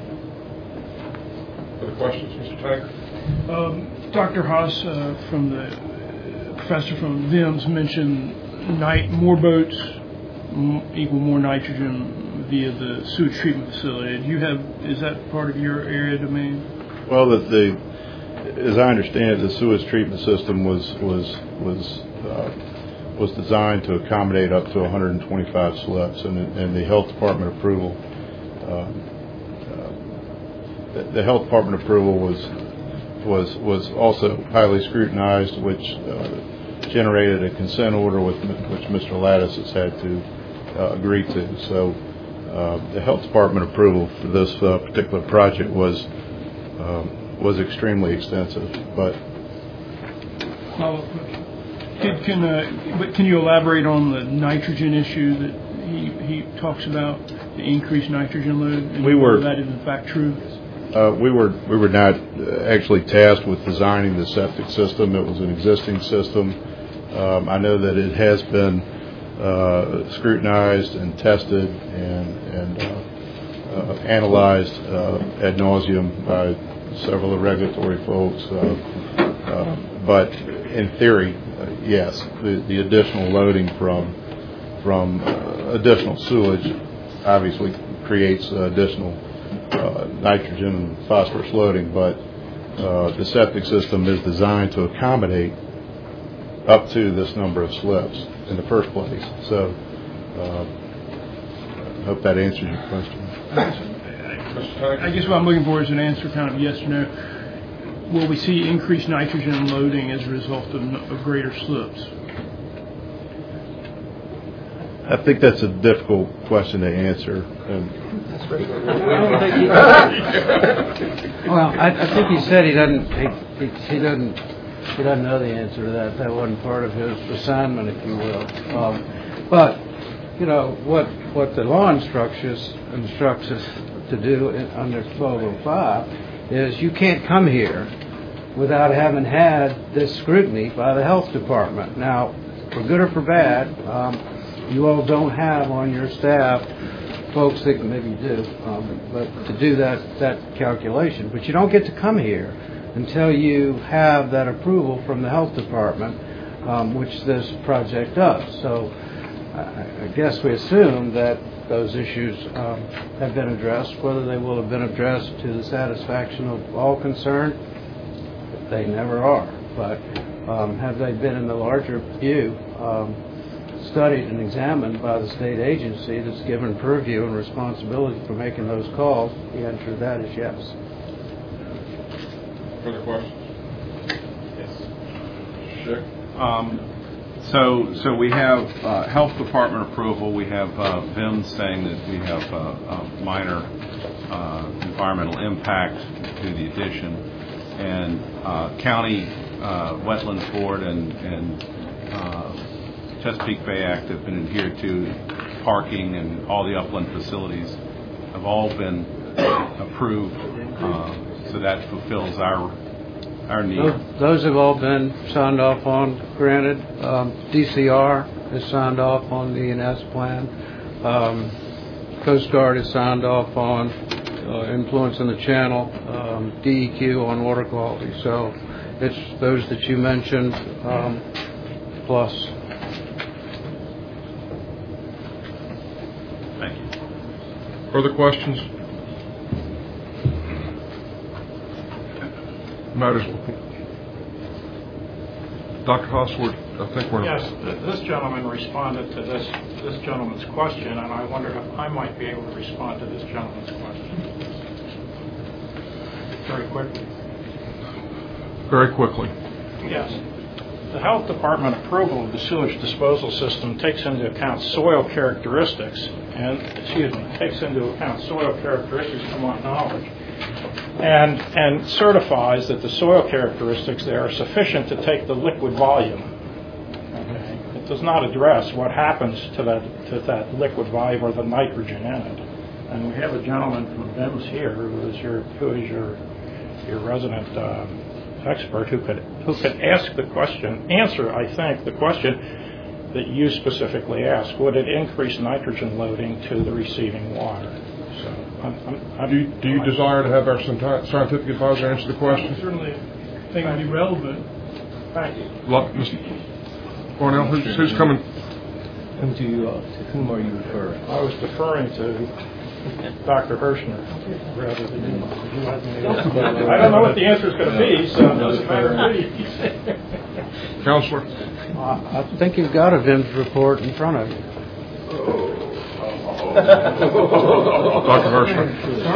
Speaker 9: Other questions, Mister Tank?
Speaker 13: Um, Doctor Haas uh, from the uh, professor from V I M S mentioned night more boats m- equal more nitrogen via the sewage treatment facility. Do you have is that part of your area domain?
Speaker 12: Well, the, the as I understand it, the sewage treatment system was was was uh, was designed to accommodate up to one hundred twenty-five slips, and, and the health department approval. Uh, uh, the, the health department approval was was was also highly scrutinized, which uh, generated a consent order with which Mister Lattis has had to uh, agree to. So, uh, the health department approval for this uh, particular project was. Um, was extremely extensive, but
Speaker 13: Well, can, can uh, but can you elaborate on the nitrogen issue that he he talks about, the increased nitrogen load, and
Speaker 12: we were
Speaker 13: whether that is in fact true?
Speaker 12: Uh, we were we were not actually tasked with designing the septic system. It was an existing system. Um, I know that it has been uh, scrutinized and tested and and uh, uh, analyzed uh, ad nauseum by several of the regulatory folks, uh, uh, but in theory, uh, yes, the, the additional loading from from uh, additional sewage obviously creates uh, additional uh, nitrogen and phosphorus loading, but uh, the septic system is designed to accommodate up to this number of slips in the first place. So uh, I hope that answers your question.
Speaker 13: I guess what I'm looking for is an answer, kind of yes or no. Will we see increased nitrogen loading as a result of, of greater slips?
Speaker 12: I think that's a difficult question to answer. And
Speaker 6: that's right. Well, I, I think he said he doesn't. He, he, he doesn't. He doesn't know the answer to that. That wasn't part of his assignment, if you will. Um, but you know what? What the law instructs us, instructs us to do in, under twelve oh five is you can't come here without having had this scrutiny by the health department. Now, for good or for bad, um, you all don't have on your staff folks that maybe do, um, but to do that, that calculation. But you don't get to come here until you have that approval from the health department, um, which this project does. So I, I guess we assume that those issues um, have been addressed. Whether they will have been addressed to the satisfaction of all concerned, they never are. But um, have they been in the larger view um, studied and examined by the state agency that's given purview and responsibility for making those calls? The answer to that is yes.
Speaker 9: Further questions? Schick.
Speaker 3: Um, so, so we have uh, health department approval. We have uh, V I M saying that we have uh, a minor uh, environmental impact to the addition, and uh, county uh, wetlands board and, and uh, Chesapeake Bay Act have been adhered to. Parking and all the upland facilities have all been approved, uh, so that fulfills our our need.
Speaker 6: Those, those have all been signed off on, granted. Um, D C R has signed off on the E N S plan. Um, Coast Guard has signed off on uh, influence in the channel, um, D E Q on water quality. So it's those that you mentioned, um, plus.
Speaker 3: Thank you.
Speaker 9: Further questions? Matters before. Doctor Hosworth, I think we're...
Speaker 7: Yes, th- this gentleman responded to this this gentleman's question, and I wonder if I might be able to respond to this gentleman's question. Very quickly.
Speaker 9: Very quickly.
Speaker 7: Yes. The health department approval of the sewage disposal system takes into account soil characteristics and, excuse me, takes into account soil characteristics from my knowledge and, and certifies that the soil characteristics there are sufficient to take the liquid volume. Okay. It does not address what happens to that, to that liquid volume or the nitrogen in it. And we have a gentleman from V I M S here who is your, who is your, your resident um, expert who could who could ask the question, answer, I think, the question that you specifically asked. Would it increase nitrogen loading to the receiving water? So, I'm, I'm, I'm,
Speaker 9: do you, do you desire to have our scientific advisor answer the question?
Speaker 13: I certainly think it would be relevant.
Speaker 7: Thank you.
Speaker 9: Look, Mister Cornell, who's, who's coming?
Speaker 11: Whom do you, uh, to whom are you referring?
Speaker 7: I was deferring to Doctor Hirschner rather than you. I don't know what the answer is going to be, so it doesn't matter to me.
Speaker 9: Counselor?
Speaker 6: Uh, I think you've got a V I M S report in front of you.
Speaker 9: Doctor Hirschner.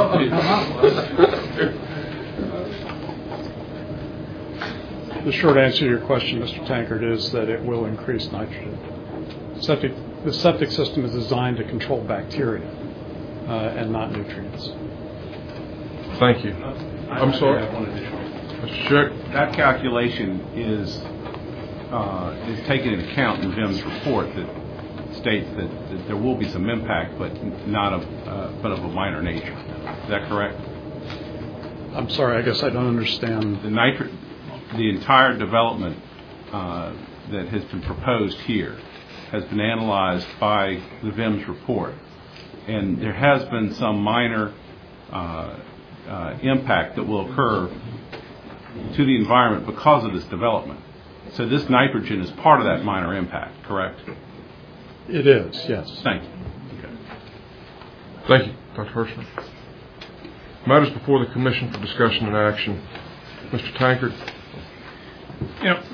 Speaker 14: The short answer to your question, Mister Tankard, is that it will increase nitrogen. Septic, the septic system is designed to control bacteria uh, and not nutrients.
Speaker 9: Thank you. I'm sorry. Mister Schick.
Speaker 3: That calculation is uh, is taken into account in V I M S report that states that, that there will be some impact, but not of uh, but of a minor nature. Is that correct?
Speaker 14: I'm sorry. I guess I don't understand.
Speaker 3: The nitri- the entire development uh, that has been proposed here has been analyzed by the V I M S report, and there has been some minor uh, uh, impact that will occur to the environment because of this development. So this nitrogen is part of that minor impact, correct?
Speaker 14: It is, yes.
Speaker 3: Thank you. Okay.
Speaker 9: Thank you, Doctor Hirschman. Matters before the Commission for discussion and action. Mister Tankard.
Speaker 13: You know,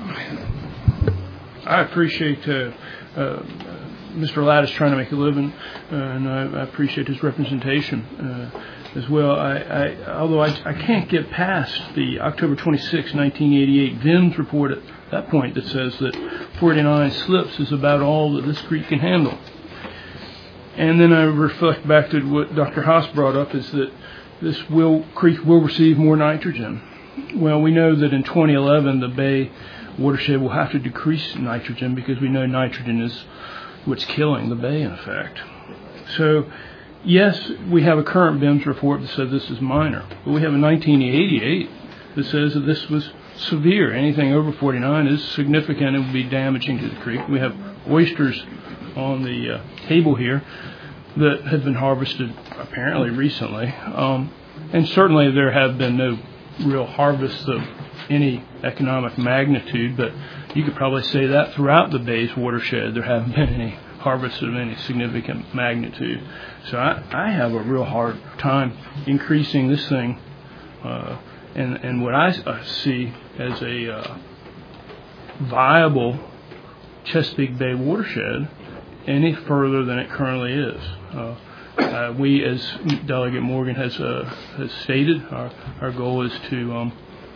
Speaker 13: I appreciate uh, uh, Mister Lattice trying to make a living, uh, and I, I appreciate his representation uh, as well. I, I, although I, I can't get past the October twenty-sixth, nineteen eighty-eight V I M S report at that point that says that forty-nine slips is about all that this creek can handle. And then I reflect back to what Doctor Haas brought up, is that this will, creek will receive more nitrogen. Well, we know that in twenty eleven the Bay watershed will have to decrease nitrogen because we know nitrogen is what's killing the Bay, in effect. So, yes, we have a current V I M S report that says this is minor, but we have a nineteen eighty-eight that says that this was severe. Anything over forty-nine is significant and will be damaging to the creek. We have oysters on the uh, table here that have been harvested apparently recently, um, and certainly there have been no real harvests of any economic magnitude, but you could probably say that throughout the Bay's watershed there haven't been any harvests of any significant magnitude. So I, I have a real hard time increasing this thing, uh, and, and what I uh, see as a uh, viable Chesapeake Bay watershed any further than it currently is. Uh, Uh, we, as Delegate Morgan has uh, has stated, our, our goal is to um,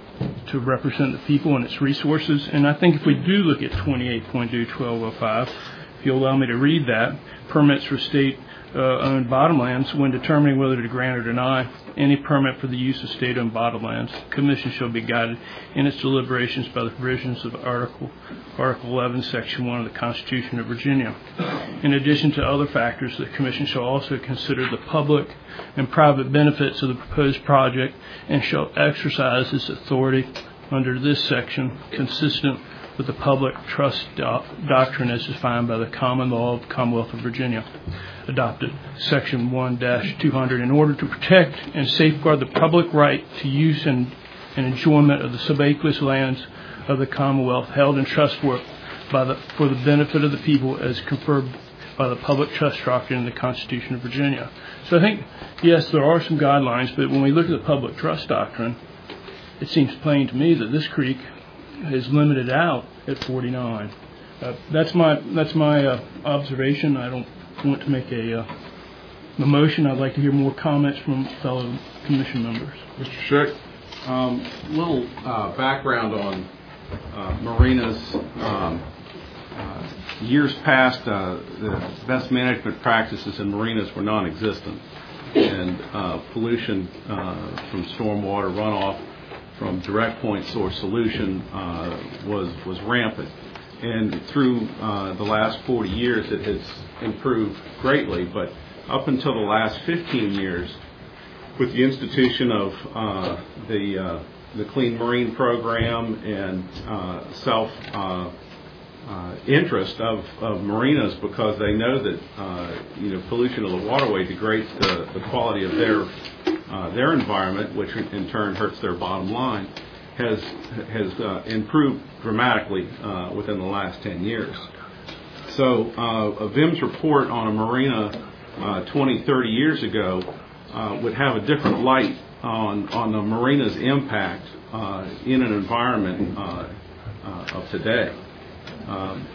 Speaker 13: to represent the people and its resources. And I think if we do look at twenty-eight point two twelve oh five, if you'll allow me to read that, permits for state-owned bottomlands, when determining whether to grant or deny any permit for the use of state-owned bottomlands, the Commission shall be guided in its deliberations by the provisions of Article Article eleven, Section one of the Constitution of Virginia. In addition to other factors, the Commission shall also consider the public and private benefits of the proposed project and shall exercise its authority under this section consistent with the public trust do- doctrine as defined by the common law of the Commonwealth of Virginia, adopted Section one dash two hundred, in order to protect and safeguard the public right to use and, and enjoyment of the subaqueous lands of the Commonwealth held in trust for, by the, for the benefit of the people as conferred by the public trust doctrine in the Constitution of Virginia. So I think, yes, there are some guidelines, but when we look at the public trust doctrine, it seems plain to me that this creek is limited out at forty-nine. Uh, that's my that's my uh, observation. I don't want to make a, uh, a motion. I'd like to hear more comments from fellow commission members.
Speaker 9: Mister Schick.
Speaker 3: Um, little uh, background on uh, marinas. Um, uh, years past, uh, the best management practices in marinas were non-existent, and uh, pollution uh, from stormwater runoff from direct point source solution uh, was was rampant. And through uh, the last forty years, it has improved greatly. But up until the last fifteen years, with the institution of uh, the uh, the Clean Marine Program and uh, self uh, uh, interest of, of marinas, because they know that uh, you know pollution of the waterway degrades the, the quality of their uh, their environment, which in turn hurts their bottom line, has has uh, improved dramatically uh, within the last ten years. So uh, a V I M's report on a marina uh, twenty, thirty years ago uh, would have a different light on, on the marina's impact uh, in an environment uh, uh, of today. Um,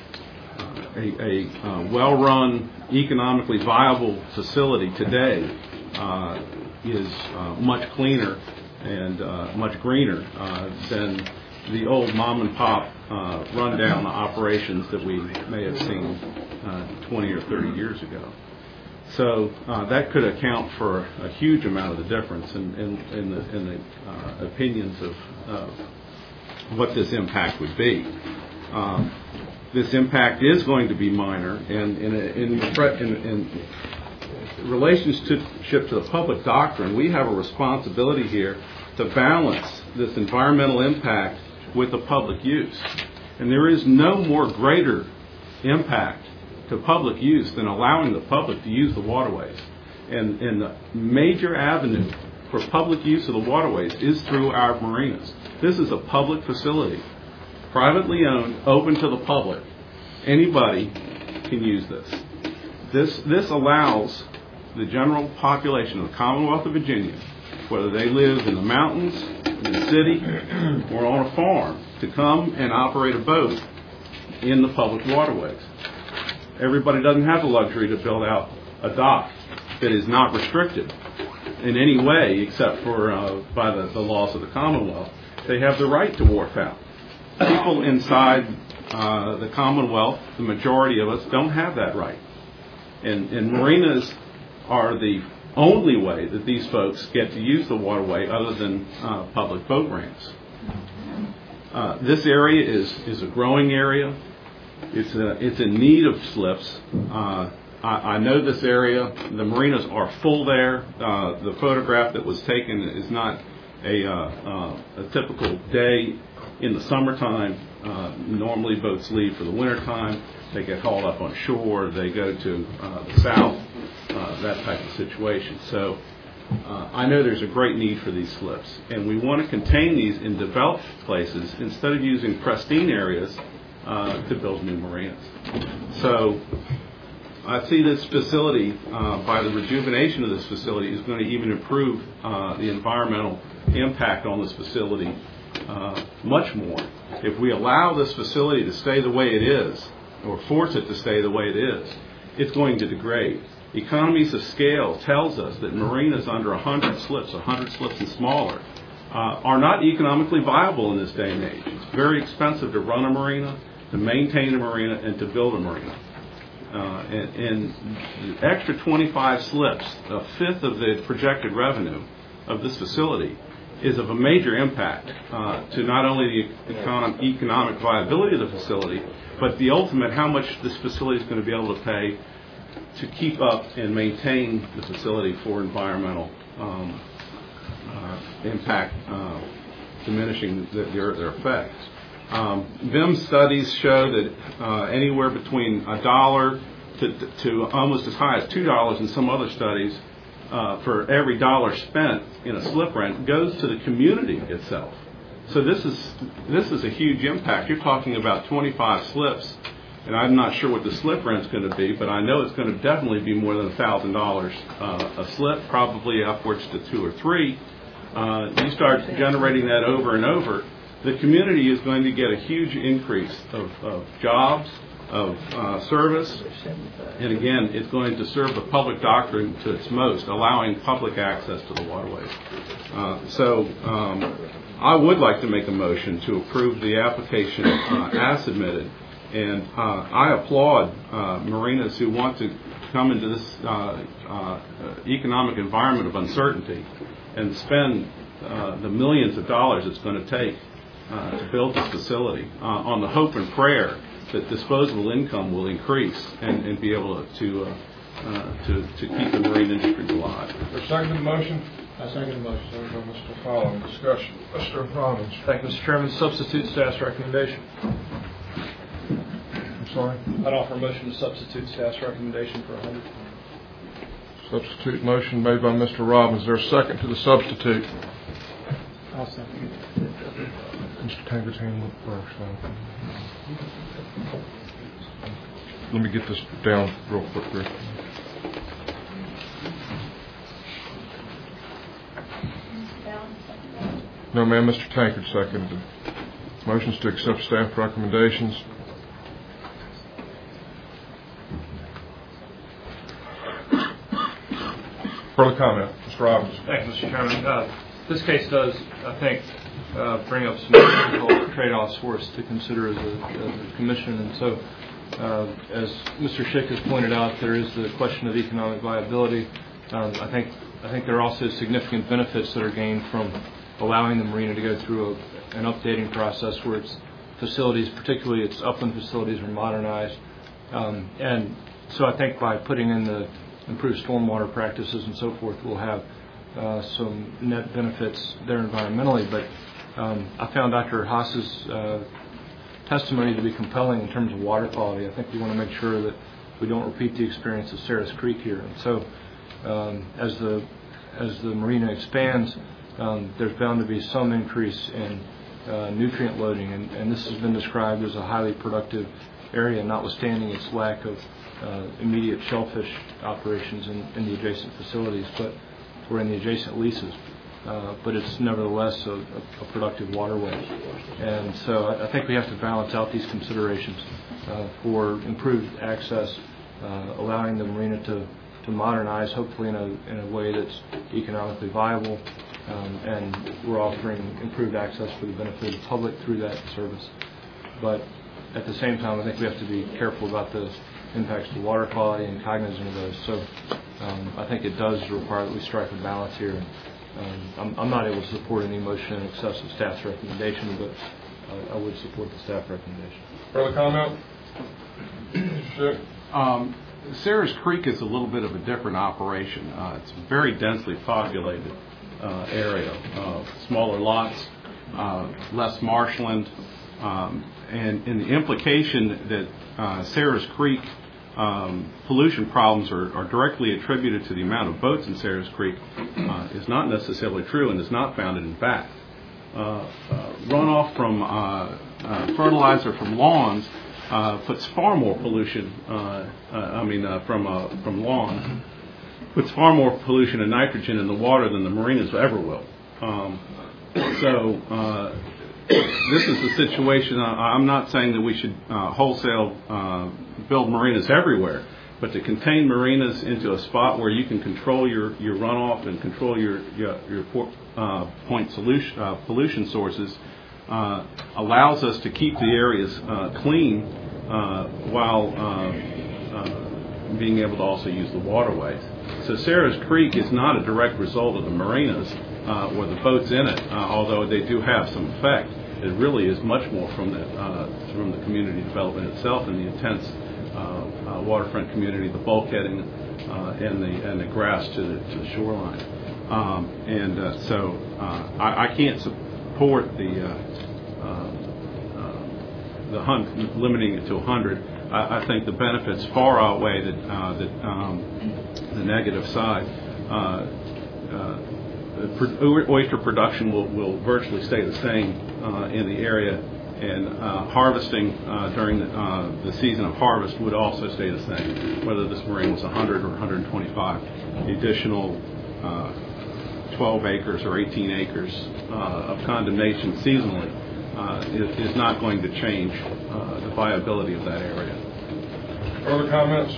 Speaker 3: a a uh, well-run, economically viable facility today uh, is uh, much cleaner and uh, much greener uh, than the old mom-and-pop uh, rundown operations that we may have seen uh, twenty or thirty years ago. So uh, that could account for a huge amount of the difference in, in, in the, in the uh, opinions of uh, what this impact would be. Um, this impact is going to be minor, and in, in, in, in relationship to the public doctrine, we have a responsibility here to balance this environmental impact with the public use. And there is no more greater impact to public use than allowing the public to use the waterways. And, and the major avenue for public use of the waterways is through our marinas. This is a public facility, privately owned, open to the public. Anybody can use this. This, this allows the general population of the Commonwealth of Virginia, whether they live in the mountains, in the city, or on a farm, to come and operate a boat in the public waterways. Everybody doesn't have the luxury to build out a dock that is not restricted in any way except for uh, by the, the laws of the Commonwealth. They have the right to wharf out. People inside uh, the Commonwealth, the majority of us, don't have that right. And, and marinas are the only way that these folks get to use the waterway other than uh, public boat ramps. Uh, this area is, is a growing area. It's, a, it's in need of slips. Uh, I, I know this area. The marinas are full there. Uh, the photograph that was taken is not a, uh, uh, a typical day in the summertime. Uh, normally boats leave for the wintertime. They get hauled up on shore. They go to uh, the south, uh, that type of situation. So uh, I know there's a great need for these slips. And we want to contain these in developed places instead of using pristine areas uh, to build new marinas. So I see this facility, uh, by the rejuvenation of this facility, is going to even improve uh, the environmental impact on this facility uh, much more. If we allow this facility to stay the way it is, or force it to stay the way it is, it's going to degrade. Economies of scale tells us that marinas under one hundred slips, one hundred slips and smaller, uh, are not economically viable in this day and age. It's very expensive to run a marina, to maintain a marina, and to build a marina. Uh, and, and the extra twenty-five slips, a fifth of the projected revenue of this facility, is of a major impact uh, to not only the econ- economic viability of the facility, but the ultimate how much this facility is going to be able to pay to keep up and maintain the facility for environmental um, uh, impact, uh, diminishing the, their, their effects. Um, V I M studies show that uh, anywhere between a dollar to, to almost as high as two dollars in some other studies uh, for every dollar spent in a slip rent goes to the community itself. So this is this is a huge impact. You're talking about twenty-five slips, and I'm not sure what the slip rent's going to be, but I know it's going to definitely be more than one thousand dollars uh, a slip, probably upwards to two or three. Uh, you start generating that over and over, the community is going to get a huge increase of, of jobs, of uh, service, and again, it's going to serve the public doctrine to its most, allowing public access to the waterways. Uh, so um, I would like to make a motion to approve the application uh, as submitted, and uh, I applaud uh, marinas who want to come into this uh, uh, economic environment of uncertainty and spend uh, the millions of dollars it's going to take uh, to build this facility uh, on the hope and prayer that disposable income will increase and, and be able to uh, uh, to, to keep the marine industry alive.
Speaker 9: There's a second to the motion?
Speaker 5: I second the motion.
Speaker 9: There we go, Mister Fowler. Discussion. Mister Robbins.
Speaker 5: Thank you, Mister Chairman. Substitute staff's recommendation.
Speaker 9: I'm sorry?
Speaker 5: I'd offer a motion to substitute staff's recommendation for one hundred.
Speaker 9: Substitute motion made by Mister Robbins. Is there a second to the substitute?
Speaker 14: I'll second.
Speaker 9: Mister Tanker's hand up first. Let me get this down real quick here. No, ma'am. Mister Tankard seconded. Motions to accept staff recommendations. Further comment, Mister Robbins.
Speaker 5: Thank you, Mister Chairman. Uh, this case does, I think, uh, bring up some difficult trade-offs for us to consider as a, as a commission. And so, uh, as Mister Schick has pointed out, there is the question of economic viability. Um, I think I think there are also significant benefits that are gained from allowing the marina to go through a, an updating process where its facilities, particularly its upland facilities, are modernized. Um, and so I think by putting in the improved stormwater practices and so forth, we'll have uh, some net benefits there environmentally. But um, I found Doctor Haas's uh, testimony to be compelling in terms of water quality. I think we want to make sure that we don't repeat the experience of Sarah's Creek here. And so um, as the as the marina expands, um, there's bound to be some increase in uh, nutrient loading. And, and this has been described as a highly productive area, notwithstanding its lack of uh, immediate shellfish operations in, in the adjacent facilities, but or in the adjacent leases. Uh, but it's nevertheless a, a productive waterway. And so I, I think we have to balance out these considerations uh, for improved access, uh, allowing the marina to, to modernize, hopefully in a, in a way that's economically viable, um, and we're offering improved access for the benefit of the public through that service. But at the same time, I think we have to be careful about the impacts to water quality and cognizant of those. So um, I think it does require that we strike a balance here. Um, I'm, I'm not able to support any motion in excess of staff's recommendation, but uh, I would support the staff recommendation.
Speaker 9: Further comment? Sure.
Speaker 3: Um, Sarah's Creek is a little bit of a different operation. Uh, it's a very densely populated uh, area, uh, smaller lots, uh, less marshland, um, and, and the implication that uh, Sarah's Creek um, pollution problems are, are directly attributed to the amount of boats in Sarah's Creek uh, is not necessarily true and is not founded in fact. Uh, uh, runoff from uh, uh, fertilizer from lawns uh, puts far more pollution. Uh, uh, I mean, uh, from uh, from lawns puts far more pollution and nitrogen in the water than the marinas ever will. Um, so. Uh, This is the situation. Uh, I'm not saying that we should uh, wholesale uh, build marinas everywhere, But to contain marinas into a spot where you can control your, your runoff and control your your, your por- uh, point solution, uh, pollution sources uh, allows us to keep the areas uh, clean uh, while uh, uh, being able to also use the waterways. So Sarah's Creek is not a direct result of the marinas uh, or the boats in it, uh, although they do have some effect. It really is much more from the uh, from the community development itself and the intense uh, uh, waterfront community, the bulkheading, uh, and the and the grass to the, to the shoreline. Um, and uh, so uh, I, I can't support the uh, uh, uh, the hun- limiting it to one hundred. I, I think the benefits far outweigh the uh, the, um, the negative side. Uh, uh, oyster production will, will virtually stay the same uh, in the area, and uh, harvesting uh, during the, uh, the season of harvest would also stay the same, whether this marine was one hundred or one hundred twenty-five. The additional uh, twelve acres or eighteen acres uh, of condemnation seasonally uh, is, is not going to change uh, the viability of that area.
Speaker 9: Further comments?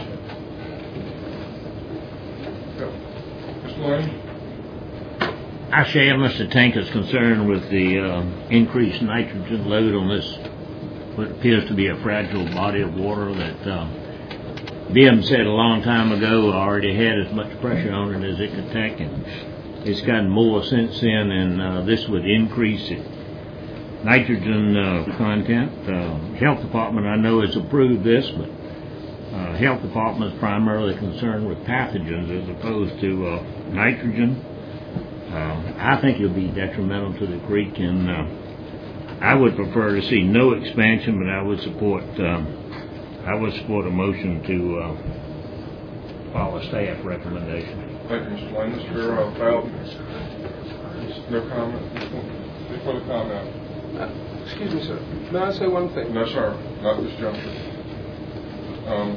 Speaker 9: Yeah. Mister Lane?
Speaker 15: I share Mister Tanker's concern with the uh, increased nitrogen load on this, what appears to be a fragile body of water that uh, B M said a long time ago already had as much pressure on it as it could take, and it's gotten more since then, and uh, this would increase it. Nitrogen uh, content. Uh, Health Department, I know, has approved this, but uh, Health Department is primarily concerned with pathogens as opposed to uh, nitrogen. Uh, I think it'll be detrimental to the creek, and uh, I would prefer to see no expansion, but I would support um, I would support a motion to uh, follow staff recommendation.
Speaker 9: Thank you, Mister Lane. Mister Vera, Bowden? No comment? Any further comment?
Speaker 1: Uh, excuse me, sir. May I say one thing?
Speaker 9: No, sir. Not at this juncture. Um,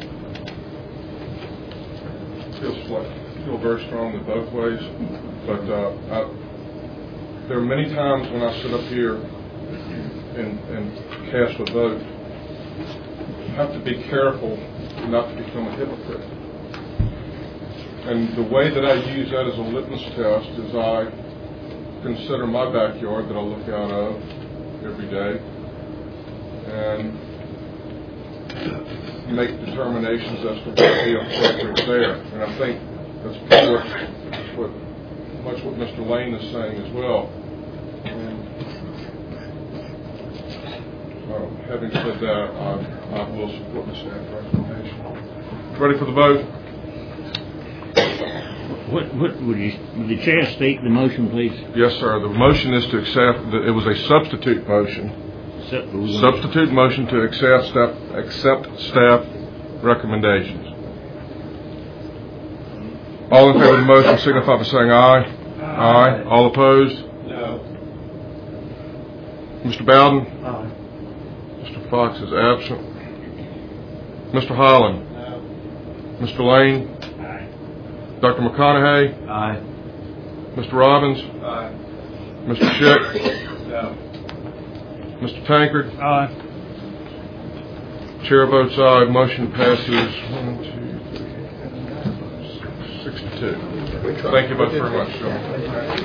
Speaker 9: feels like, I feel very strongly both ways. But uh, I, there are many times when I sit up here and, and cast a vote, you have to be careful not to become a hypocrite. And the way that I use that as a litmus test is I consider my backyard that I look out of every day and make determinations as to what the appropriate there. And I think that's pretty much what much what Mister Lane is saying as well. Um, uh, having said that, I, I will support the staff recommendation. Ready for the vote?
Speaker 15: What, what would you, would the chair state the motion, please?
Speaker 9: Yes, sir. The motion is to accept. The, it was a substitute motion.
Speaker 15: Su-
Speaker 9: substitute motion to accept staff, accept staff recommendations. All in favor of the motion signify by saying aye. Aye. Aye. All opposed?
Speaker 10: No.
Speaker 9: Mister Bowden?
Speaker 10: Aye.
Speaker 9: Mister Fox is absent. Mister Holland?
Speaker 10: No.
Speaker 9: Mister Lane?
Speaker 10: Aye.
Speaker 9: Doctor McConaughey?
Speaker 10: Aye.
Speaker 9: Mister Robbins?
Speaker 10: Aye.
Speaker 9: Mister Schick?
Speaker 10: No.
Speaker 9: Mister Tankard?
Speaker 13: Aye.
Speaker 9: Chair votes aye. Motion passes one, two, three, six to two. Thank you both very much, gentlemen.